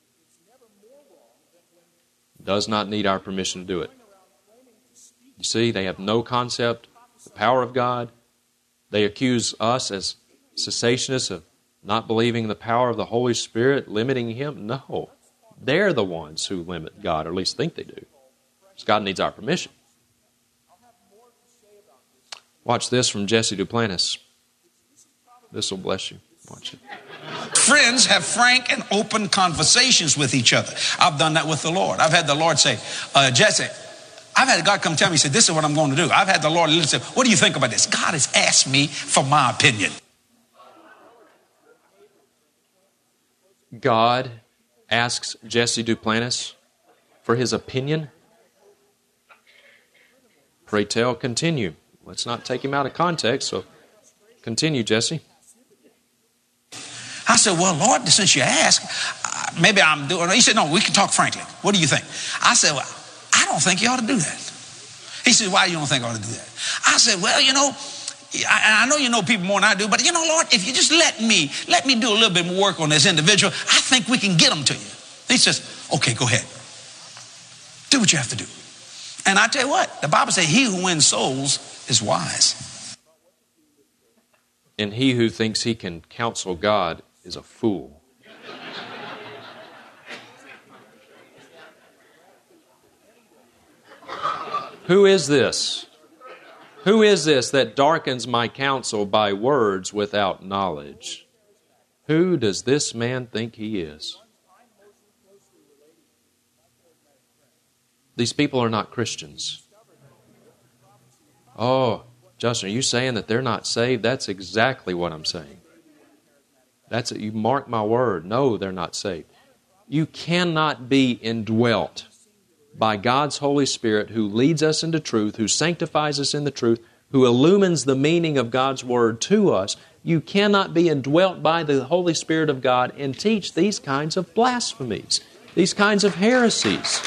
Does not need our permission to do it. You see, they have no concept of the power of God. They accuse us as cessationists of not believing the power of the Holy Spirit, limiting Him. No, they're the ones who limit God, or at least think they do. Because God needs our permission. Watch this from Jesse Duplantis. This will bless you. Watch it. Friends have frank and open conversations with each other. I've done that with the Lord. I've had the Lord say, Jesse, I've had God come tell me, he said, this is what I'm going to do. I've had the Lord listen, what do you think about this? God has asked me for my opinion. God asks Jesse Duplantis for his opinion. Pray tell, continue. Let's not take him out of context, so continue, Jesse. I said, well, Lord, since you ask, maybe I'm doing. He said, no, we can talk frankly. What do you think? I said, well, I don't think you ought to do that. He said, why you don't think I ought to do that? I said, well, you know, I know you know people more than I do, but you know, Lord, if you just let me do a little bit more work on this individual, I think we can get them to you. He says, okay, go ahead. Do what you have to do. And I tell you what, the Bible says he who wins souls is wise. And he who thinks he can counsel God is a fool. Who is this? Who is this that darkens my counsel by words without knowledge? Who does this man think he is? These people are not Christians. Oh, Justin, are you saying that they're not saved? That's exactly what I'm saying. You mark my word. No, they're not saved. You cannot be indwelt by God's Holy Spirit, who leads us into truth, who sanctifies us in the truth, who illumines the meaning of God's Word to us. You cannot be indwelt by the Holy Spirit of God and teach these kinds of blasphemies, these kinds of heresies.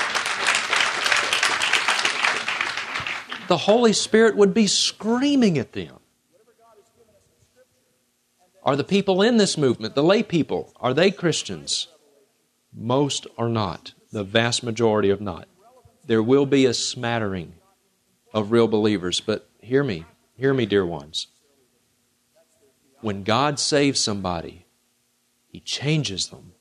The Holy Spirit would be screaming at them. Are the people in this movement, the lay people, are they Christians? Most are not. The vast majority of not. There will be a smattering of real believers, but hear me, dear ones. When God saves somebody, He changes them.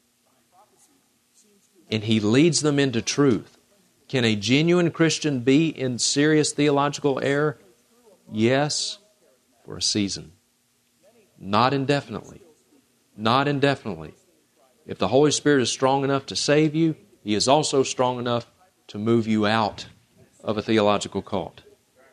And He leads them into truth. Can a genuine Christian be in serious theological error? Yes, for a season. Not indefinitely. Not indefinitely. If the Holy Spirit is strong enough to save you, He is also strong enough to move you out of a theological cult.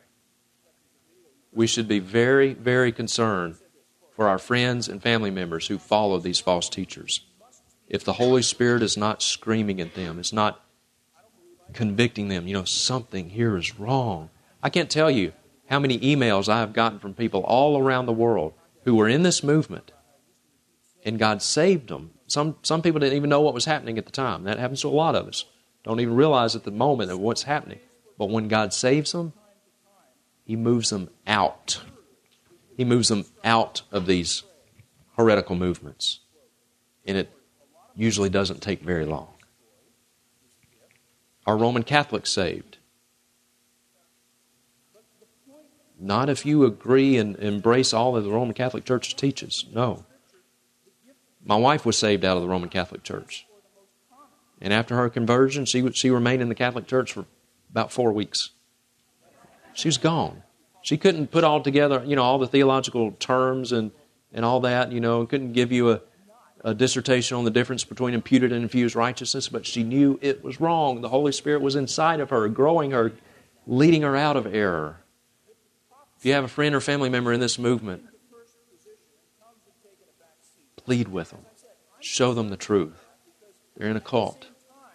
We should be very, very concerned for our friends and family members who follow these false teachers. If the Holy Spirit is not screaming at them, is not convicting them, something here is wrong. I can't tell you how many emails I have gotten from people all around the world who were in this movement, and God saved them. Some people didn't even know what was happening at the time. That happens to a lot of us. Don't even realize at the moment of what's happening. But when God saves them, He moves them out. He moves them out of these heretical movements. And it usually doesn't take very long. Are Roman Catholics saved? Not if you agree and embrace all that the Roman Catholic Church teaches. No. My wife was saved out of the Roman Catholic Church. And after her conversion, she remained in the Catholic Church for about 4 weeks. She was gone. She couldn't put all together, all the theological terms and all that, couldn't give you a dissertation on the difference between imputed and infused righteousness, but she knew it was wrong. The Holy Spirit was inside of her, growing her, leading her out of error. If you have a friend or family member in this movement, plead with them. Show them the truth. They're in a cult.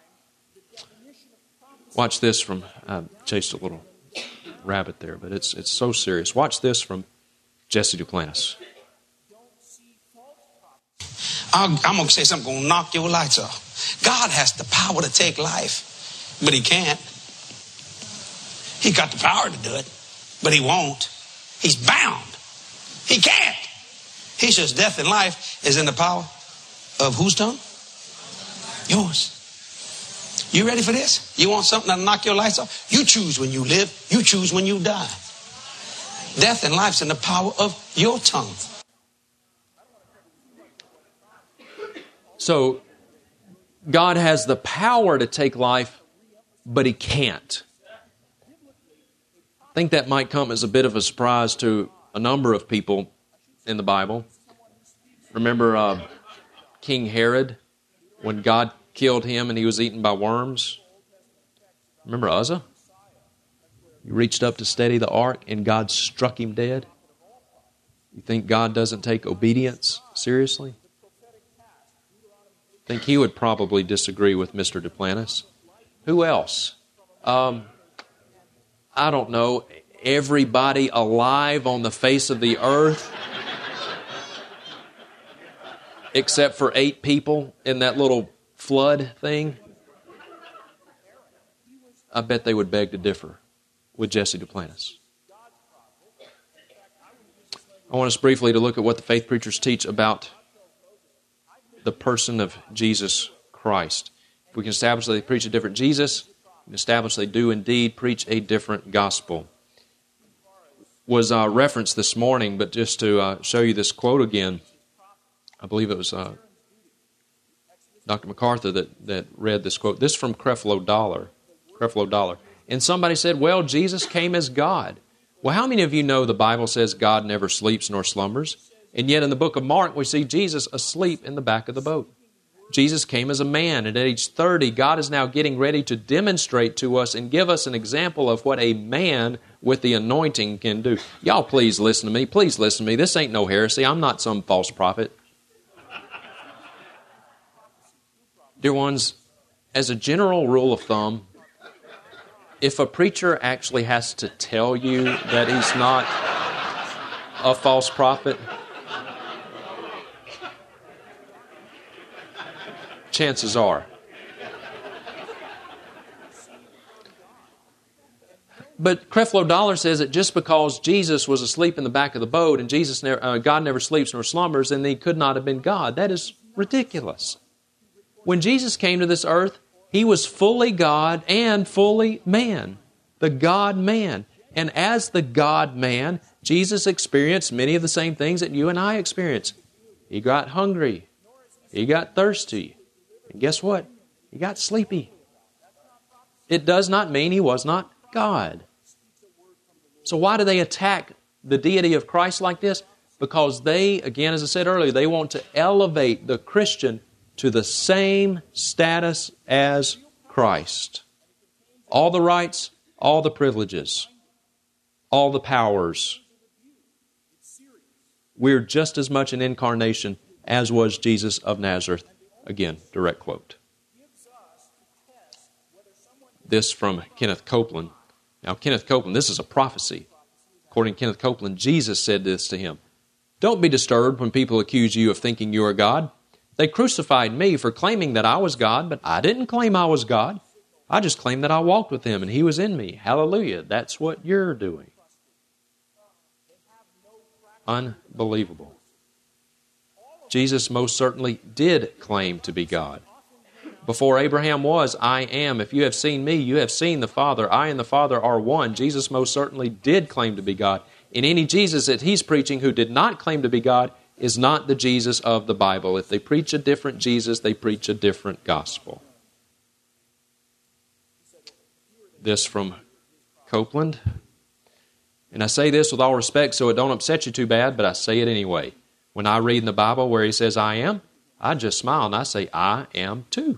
Watch this from, I chased a little rabbit there, but it's so serious. Watch this from Jesse Duplantis. I'm going to say something going to knock your lights off. God has the power to take life, but He can't. He got the power to do it, but He won't. He's bound. He can't. He says death and life is in the power of whose tongue? Yours. You ready for this? You want something that'll knock your lights off? You choose when you live. You choose when you die. Death and life's in the power of your tongue. So, God has the power to take life, but He can't. I think that might come as a bit of a surprise to a number of people in the Bible. Remember King Herod, when God killed him and he was eaten by worms? Remember Uzzah? He reached up to steady the ark and God struck him dead. You think God doesn't take obedience seriously? I think he would probably disagree with Mr. Duplantis. Who else? I don't know. Everybody alive on the face of the earth. except for 8 people in that little flood thing, I bet they would beg to differ with Jesse Duplantis. I want us briefly to look at what the faith preachers teach about the person of Jesus Christ. If we can establish that they preach a different Jesus, we can establish they do indeed preach a different gospel. Was referenced this morning, but just to show you this quote again, I believe it was Dr. MacArthur that read this quote. This is from Creflo Dollar. And somebody said, well, Jesus came as God. Well, how many of you know the Bible says God never sleeps nor slumbers? And yet in the book of Mark, we see Jesus asleep in the back of the boat. Jesus came as a man, and at age 30, God is now getting ready to demonstrate to us and give us an example of what a man with the anointing can do. Y'all please listen to me. Please listen to me. This ain't no heresy. I'm not some false prophet. Dear ones, as a general rule of thumb, if a preacher actually has to tell you that he's not a false prophet, chances are. But Creflo Dollar says that just because Jesus was asleep in the back of the boat and God never sleeps nor slumbers, then he could not have been God. That is ridiculous. When Jesus came to this earth, he was fully God and fully man, the God-man. And as the God-man, Jesus experienced many of the same things that you and I experience. He got hungry. He got thirsty. And guess what? He got sleepy. It does not mean he was not God. So why do they attack the deity of Christ like this? Because they, again, as I said earlier, they want to elevate the Christian to the same status as Christ. All the rights, all the privileges, all the powers. We're just as much an incarnation as was Jesus of Nazareth. Again, direct quote. This from Kenneth Copeland. Now, Kenneth Copeland, this is a prophecy. According to Kenneth Copeland, Jesus said this to him. Don't be disturbed when people accuse you of thinking you are God. They crucified me for claiming that I was God, but I didn't claim I was God. I just claimed that I walked with Him and He was in me. Hallelujah. That's what you're doing. Unbelievable. Jesus most certainly did claim to be God. Before Abraham was, I am. If you have seen me, you have seen the Father. I and the Father are one. Jesus most certainly did claim to be God. And any Jesus that He's preaching who did not claim to be God is not the Jesus of the Bible. If they preach a different Jesus, they preach a different gospel. This from Copeland. And I say this with all respect so it don't upset you too bad, but I say it anyway. When I read in the Bible where he says I am, I just smile and I say I am too.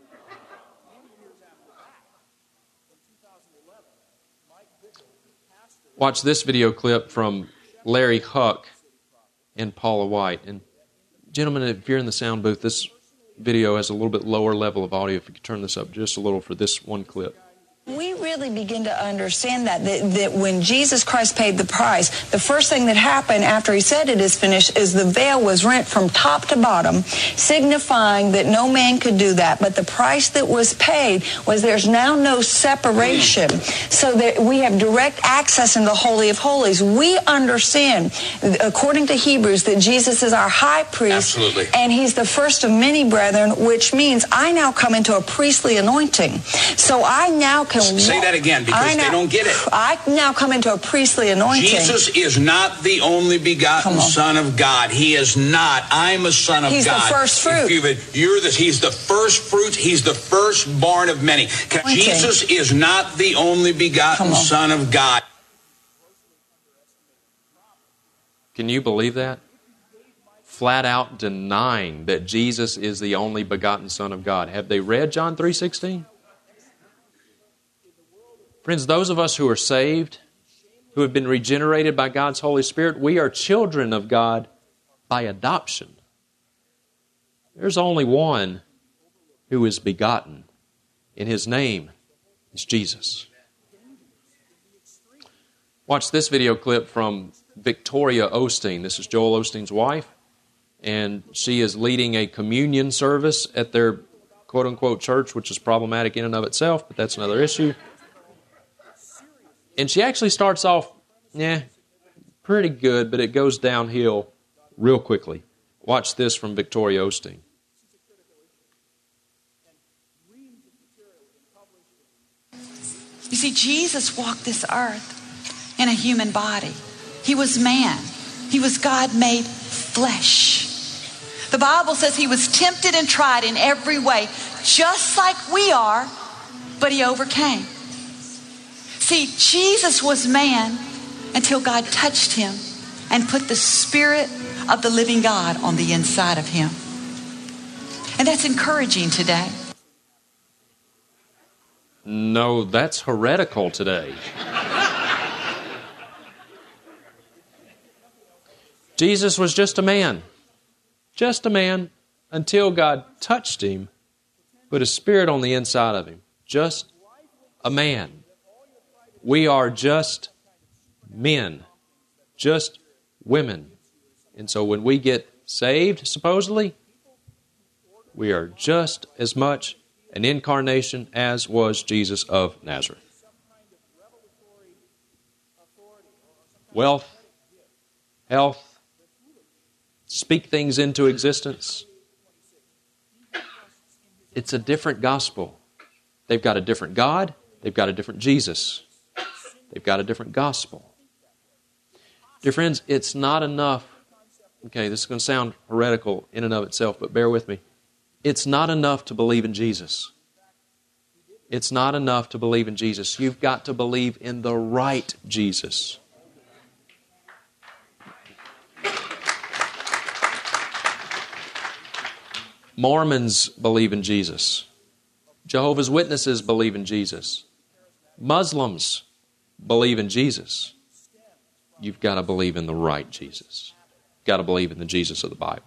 Watch this video clip from Larry Huck and Paula White. And gentlemen, if you're in the sound booth, this video has a little bit lower level of audio. If you could turn this up just a little for this one clip. We really begin to understand that when Jesus Christ paid the price, the first thing that happened after He said it is finished is the veil was rent from top to bottom, signifying that no man could do that. But the price that was paid was there's now no separation, so that we have direct access into the Holy of Holies. We understand, according to Hebrews, that Jesus is our high priest. Absolutely. And He's the first of many brethren, which means I now come into a priestly anointing. So I now can say that again, because they don't get it. I now come into a priestly anointing. Jesus is not the only begotten Son of God. He is not. I'm a son of God. He's the first fruit. He's the first fruit. He's the firstborn of many. Jesus is not the only begotten Son of God. Can you believe that? Flat out denying that Jesus is the only begotten Son of God. Have they read John 3:16? Friends, those of us who are saved, who have been regenerated by God's Holy Spirit, we are children of God by adoption. There's only one who is begotten, and His name is Jesus. Watch this video clip from Victoria Osteen. This is Joel Osteen's wife. and she is leading a communion service at their quote-unquote church, which is problematic in and of itself, but that's another issue. And she actually starts off, pretty good, but it goes downhill real quickly. Watch this from Victoria Osteen. You see, Jesus walked this earth in a human body. He was man. He was God made flesh. The Bible says he was tempted and tried in every way, just like we are, but he overcame. See, Jesus was man until God touched him and put the Spirit of the living God on the inside of him. And that's encouraging today. No, that's heretical today. Jesus was just a man until God touched him, put a Spirit on the inside of him. Just a man. We are just men, just women. And so when we get saved, supposedly, we are just as much an incarnation as was Jesus of Nazareth. Wealth, health, speak things into existence. It's a different gospel. They've got a different God. They've got a different Jesus. They've got a different gospel. Dear friends, it's not enough. Okay, this is going to sound heretical in and of itself, but bear with me. It's not enough to believe in Jesus. It's not enough to believe in Jesus. You've got to believe in the right Jesus. Mormons believe in Jesus. Jehovah's Witnesses believe in Jesus. Muslims believe in Jesus. You've got to believe in the right Jesus. You've got to believe in the Jesus of the Bible.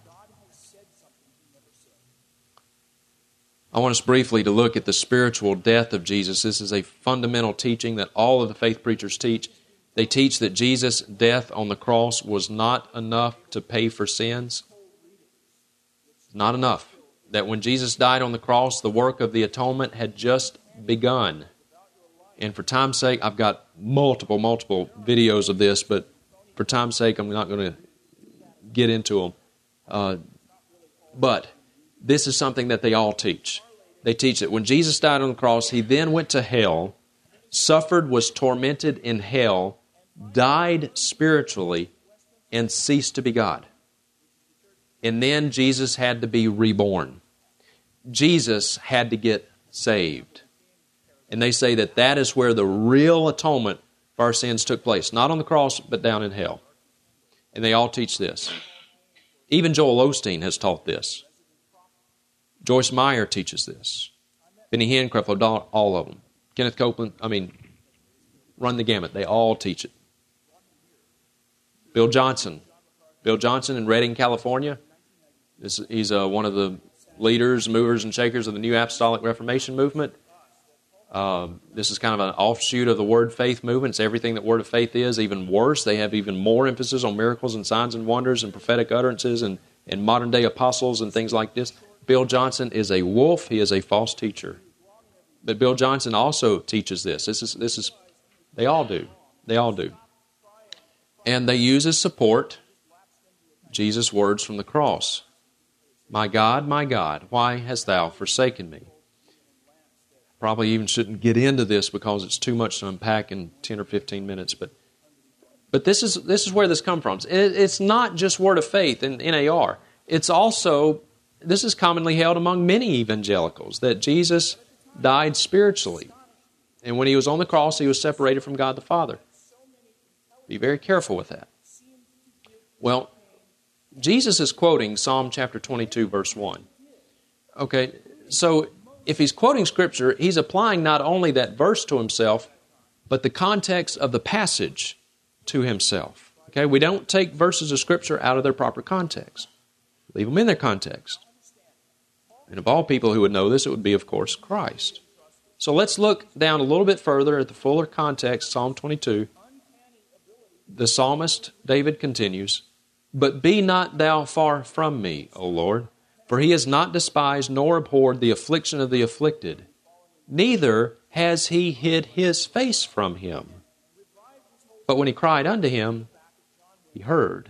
I want us briefly to look at the spiritual death of Jesus. This is a fundamental teaching that all of the faith preachers teach. They teach that Jesus' death on the cross was not enough to pay for sins. Not enough. That when Jesus died on the cross, the work of the atonement had just begun. And for time's sake, I've got multiple videos of this, but for time's sake, I'm not going to get into them. But this is something that they all teach. They teach that when Jesus died on the cross, He then went to hell, suffered, was tormented in hell, died spiritually, and ceased to be God. And then Jesus had to be reborn. Jesus had to get saved. And they say that that is where the real atonement for our sins took place. Not on the cross, but down in hell. And they all teach this. Even Joel Osteen has taught this. Joyce Meyer teaches this. Benny Hinn, Creflo, all of them. Kenneth Copeland, run the gamut. They all teach it. Bill Johnson in Redding, California. He's one of the leaders, movers, and shakers of the New Apostolic Reformation movement. This is kind of an offshoot of the Word Faith movement. It's everything that Word of Faith is, even worse. They have even more emphasis on miracles and signs and wonders and prophetic utterances and modern-day apostles and things like this. Bill Johnson is a wolf. He is a false teacher. But Bill Johnson also teaches this. This is they all do. They all do. And they use as support Jesus' words from the cross. My God, why hast thou forsaken me? Probably even shouldn't get into this because it's too much to unpack in 10 or 15 minutes. But this is where this comes from. It's not just Word of Faith in NAR. It's also, this is commonly held among many evangelicals, that Jesus died spiritually. And when He was on the cross, He was separated from God the Father. Be very careful with that. Well, Jesus is quoting Psalm chapter 22, verse 1. Okay, so if He's quoting Scripture, He's applying not only that verse to Himself, but the context of the passage to Himself. Okay, we don't take verses of Scripture out of their proper context. Leave them in their context. And of all people who would know this, it would be, of course, Christ. So let's look down a little bit further at the fuller context, Psalm 22. The psalmist, David, continues, But be not thou far from me, O Lord, for he has not despised nor abhorred the affliction of the afflicted, neither has he hid his face from him. But when he cried unto him, he heard.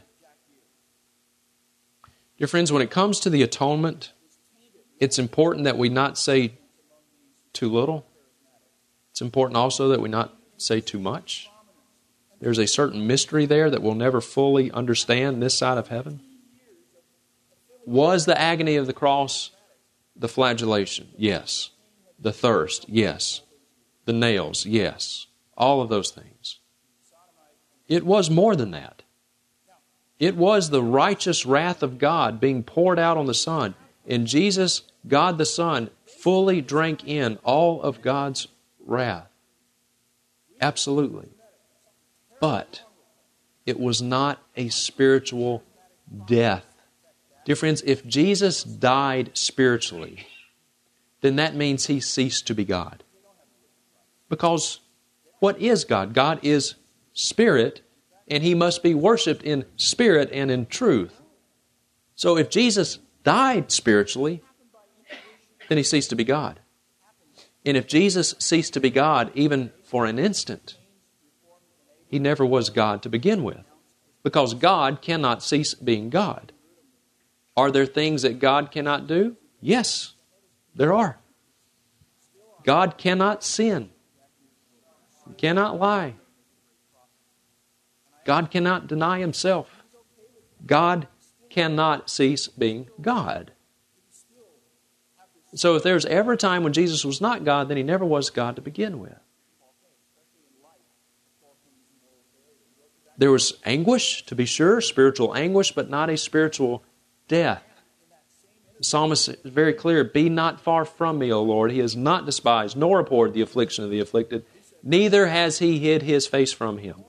Dear friends, when it comes to the atonement, it's important that we not say too little. It's important also that we not say too much. There's a certain mystery there that we'll never fully understand this side of heaven. Was the agony of the cross the flagellation? Yes. The thirst? Yes. The nails? Yes. All of those things. It was more than that. It was the righteous wrath of God being poured out on the Son. And Jesus, God the Son, fully drank in all of God's wrath. Absolutely. But it was not a spiritual death. Dear friends, if Jesus died spiritually, then that means he ceased to be God. Because what is God? God is spirit, and he must be worshipped in spirit and in truth. So if Jesus died spiritually, then he ceased to be God. And if Jesus ceased to be God even for an instant, he never was God to begin with. Because God cannot cease being God. Are there things that God cannot do? Yes, there are. God cannot sin. He cannot lie. God cannot deny himself. God cannot cease being God. So if there's ever a time when Jesus was not God, then he never was God to begin with. There was anguish, to be sure, spiritual anguish, but not a spiritual death. The psalmist is very clear, be not far from me, O Lord. He has not despised nor abhorred the affliction of the afflicted, neither has he hid his face from him.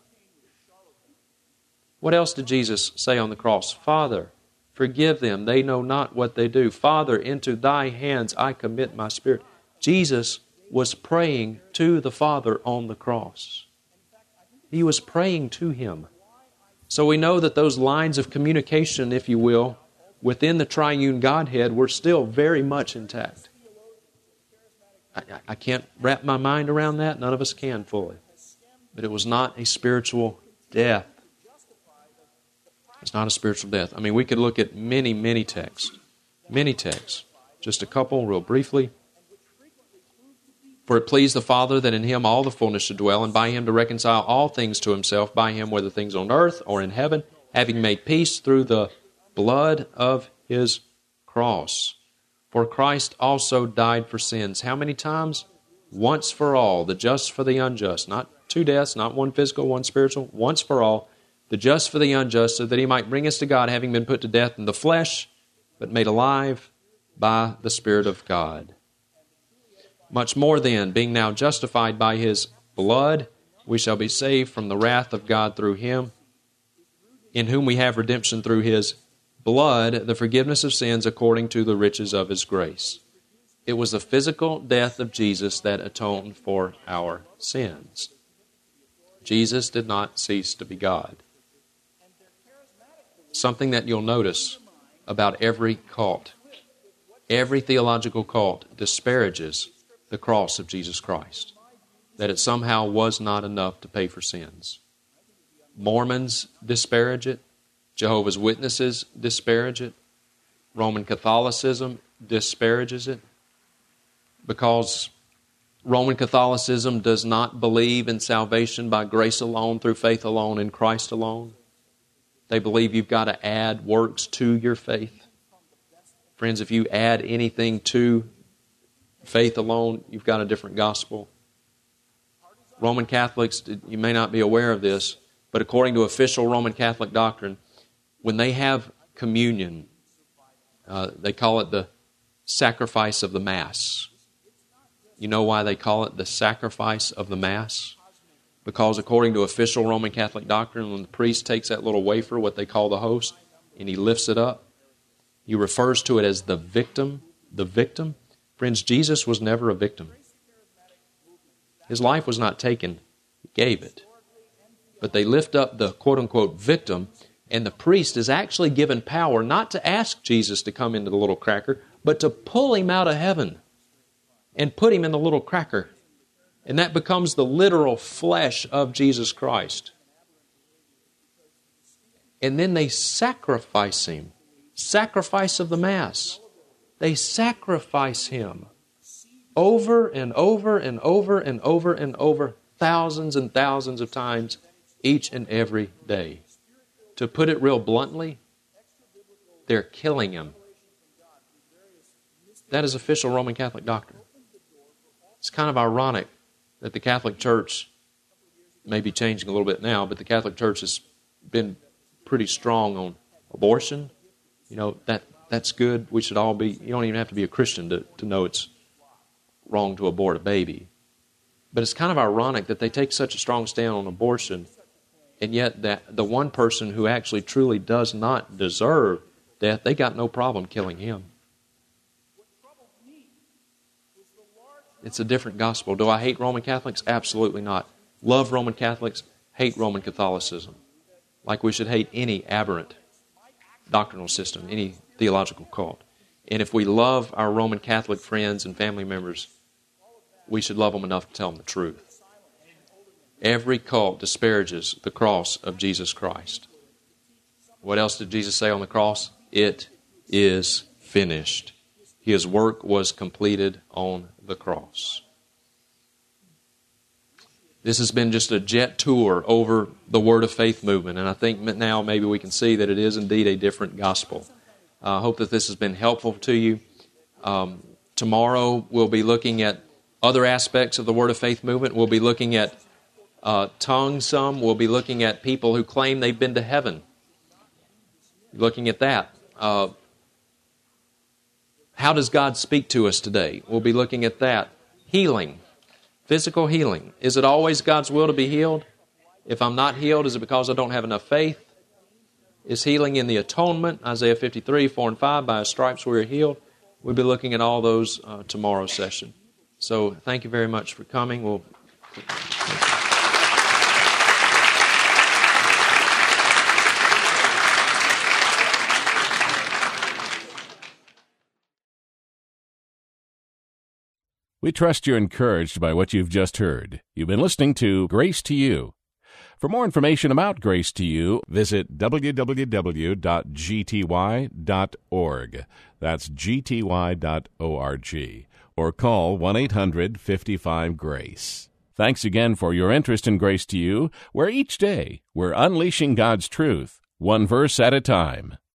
What else did Jesus say on the cross? Father, forgive them, they know not what they do. Father, into thy hands I commit my spirit. Jesus was praying to the Father on the cross. He was praying to him. So we know that those lines of communication, if you will, within the triune Godhead were still very much intact. I can't wrap my mind around that. None of us can fully. But it was not a spiritual death. It's not a spiritual death. I mean, we could look at many, many texts. Many texts. Just a couple, real briefly. For it pleased the Father that in him all the fullness should dwell, and by him to reconcile all things to himself, by him whether things on earth or in heaven, having made peace through the blood of his cross. For Christ also died for sins. How many times? Once for all, the just for the unjust. Not two deaths, not one physical, one spiritual. Once for all, the just for the unjust, so that he might bring us to God, having been put to death in the flesh, but made alive by the Spirit of God. Much more then, being now justified by his blood, we shall be saved from the wrath of God through him, in whom we have redemption through his blood, the forgiveness of sins according to the riches of his grace. It was the physical death of Jesus that atoned for our sins. Jesus did not cease to be God. Something that you'll notice about every cult, every theological cult disparages the cross of Jesus Christ, that it somehow was not enough to pay for sins. Mormons disparage it. Jehovah's Witnesses disparage it. Roman Catholicism disparages it, because Roman Catholicism does not believe in salvation by grace alone, through faith alone, in Christ alone. They believe you've got to add works to your faith. Friends, if you add anything to faith alone, you've got a different gospel. Roman Catholics, you may not be aware of this, but according to official Roman Catholic doctrine, when they have communion, they call it the sacrifice of the Mass. You know why they call it the sacrifice of the Mass? Because according to official Roman Catholic doctrine, when the priest takes that little wafer, what they call the host, and he lifts it up, he refers to it as the victim. The victim. Friends, Jesus was never a victim. His life was not taken. He gave it. But they lift up the quote-unquote victim, And the priest is actually given power not to ask Jesus to come into the little cracker, but to pull him out of heaven and put him in the little cracker. And that becomes the literal flesh of Jesus Christ. And then they sacrifice him. Sacrifice of the Mass. They sacrifice him over and over and over and over and over, thousands and thousands of times each and every day. To put it real bluntly, they're killing him. That is official Roman Catholic doctrine. It's kind of ironic that the Catholic Church may be changing a little bit now, but the Catholic Church has been pretty strong on abortion. You know, that's good. We should all be, you don't even have to be a Christian to know it's wrong to abort a baby. But it's kind of ironic that they take such a strong stand on abortion, and yet that the one person who actually truly does not deserve death, they got no problem killing him. It's a different gospel. Do I hate Roman Catholics? Absolutely not. Love Roman Catholics, hate Roman Catholicism. Like we should hate any aberrant doctrinal system, any theological cult. And if we love our Roman Catholic friends and family members, we should love them enough to tell them the truth. Every cult disparages the cross of Jesus Christ. What else did Jesus say on the cross? It is finished. His work was completed on the cross. This has been just a jet tour over the Word of Faith movement, and I think now maybe we can see that it is indeed a different gospel. I hope that this has been helpful to you. Tomorrow we'll be looking at other aspects of the Word of Faith movement. We'll be looking at tongues some. We'll be looking at people who claim they've been to heaven. Looking at that. How does God speak to us today? We'll be looking at that. Healing. Physical healing. Is it always God's will to be healed? If I'm not healed, is it because I don't have enough faith? Is healing in the atonement? Isaiah 53, 4 and 5, by His stripes we are healed. We'll be looking at all those tomorrow's session. So thank you very much for coming. We trust you're encouraged by what you've just heard. You've been listening to Grace to You. For more information about Grace to You, visit www.gty.org. That's gty.org. Or call 1-800-55-GRACE. Thanks again for your interest in Grace to You, where each day we're unleashing God's truth, one verse at a time.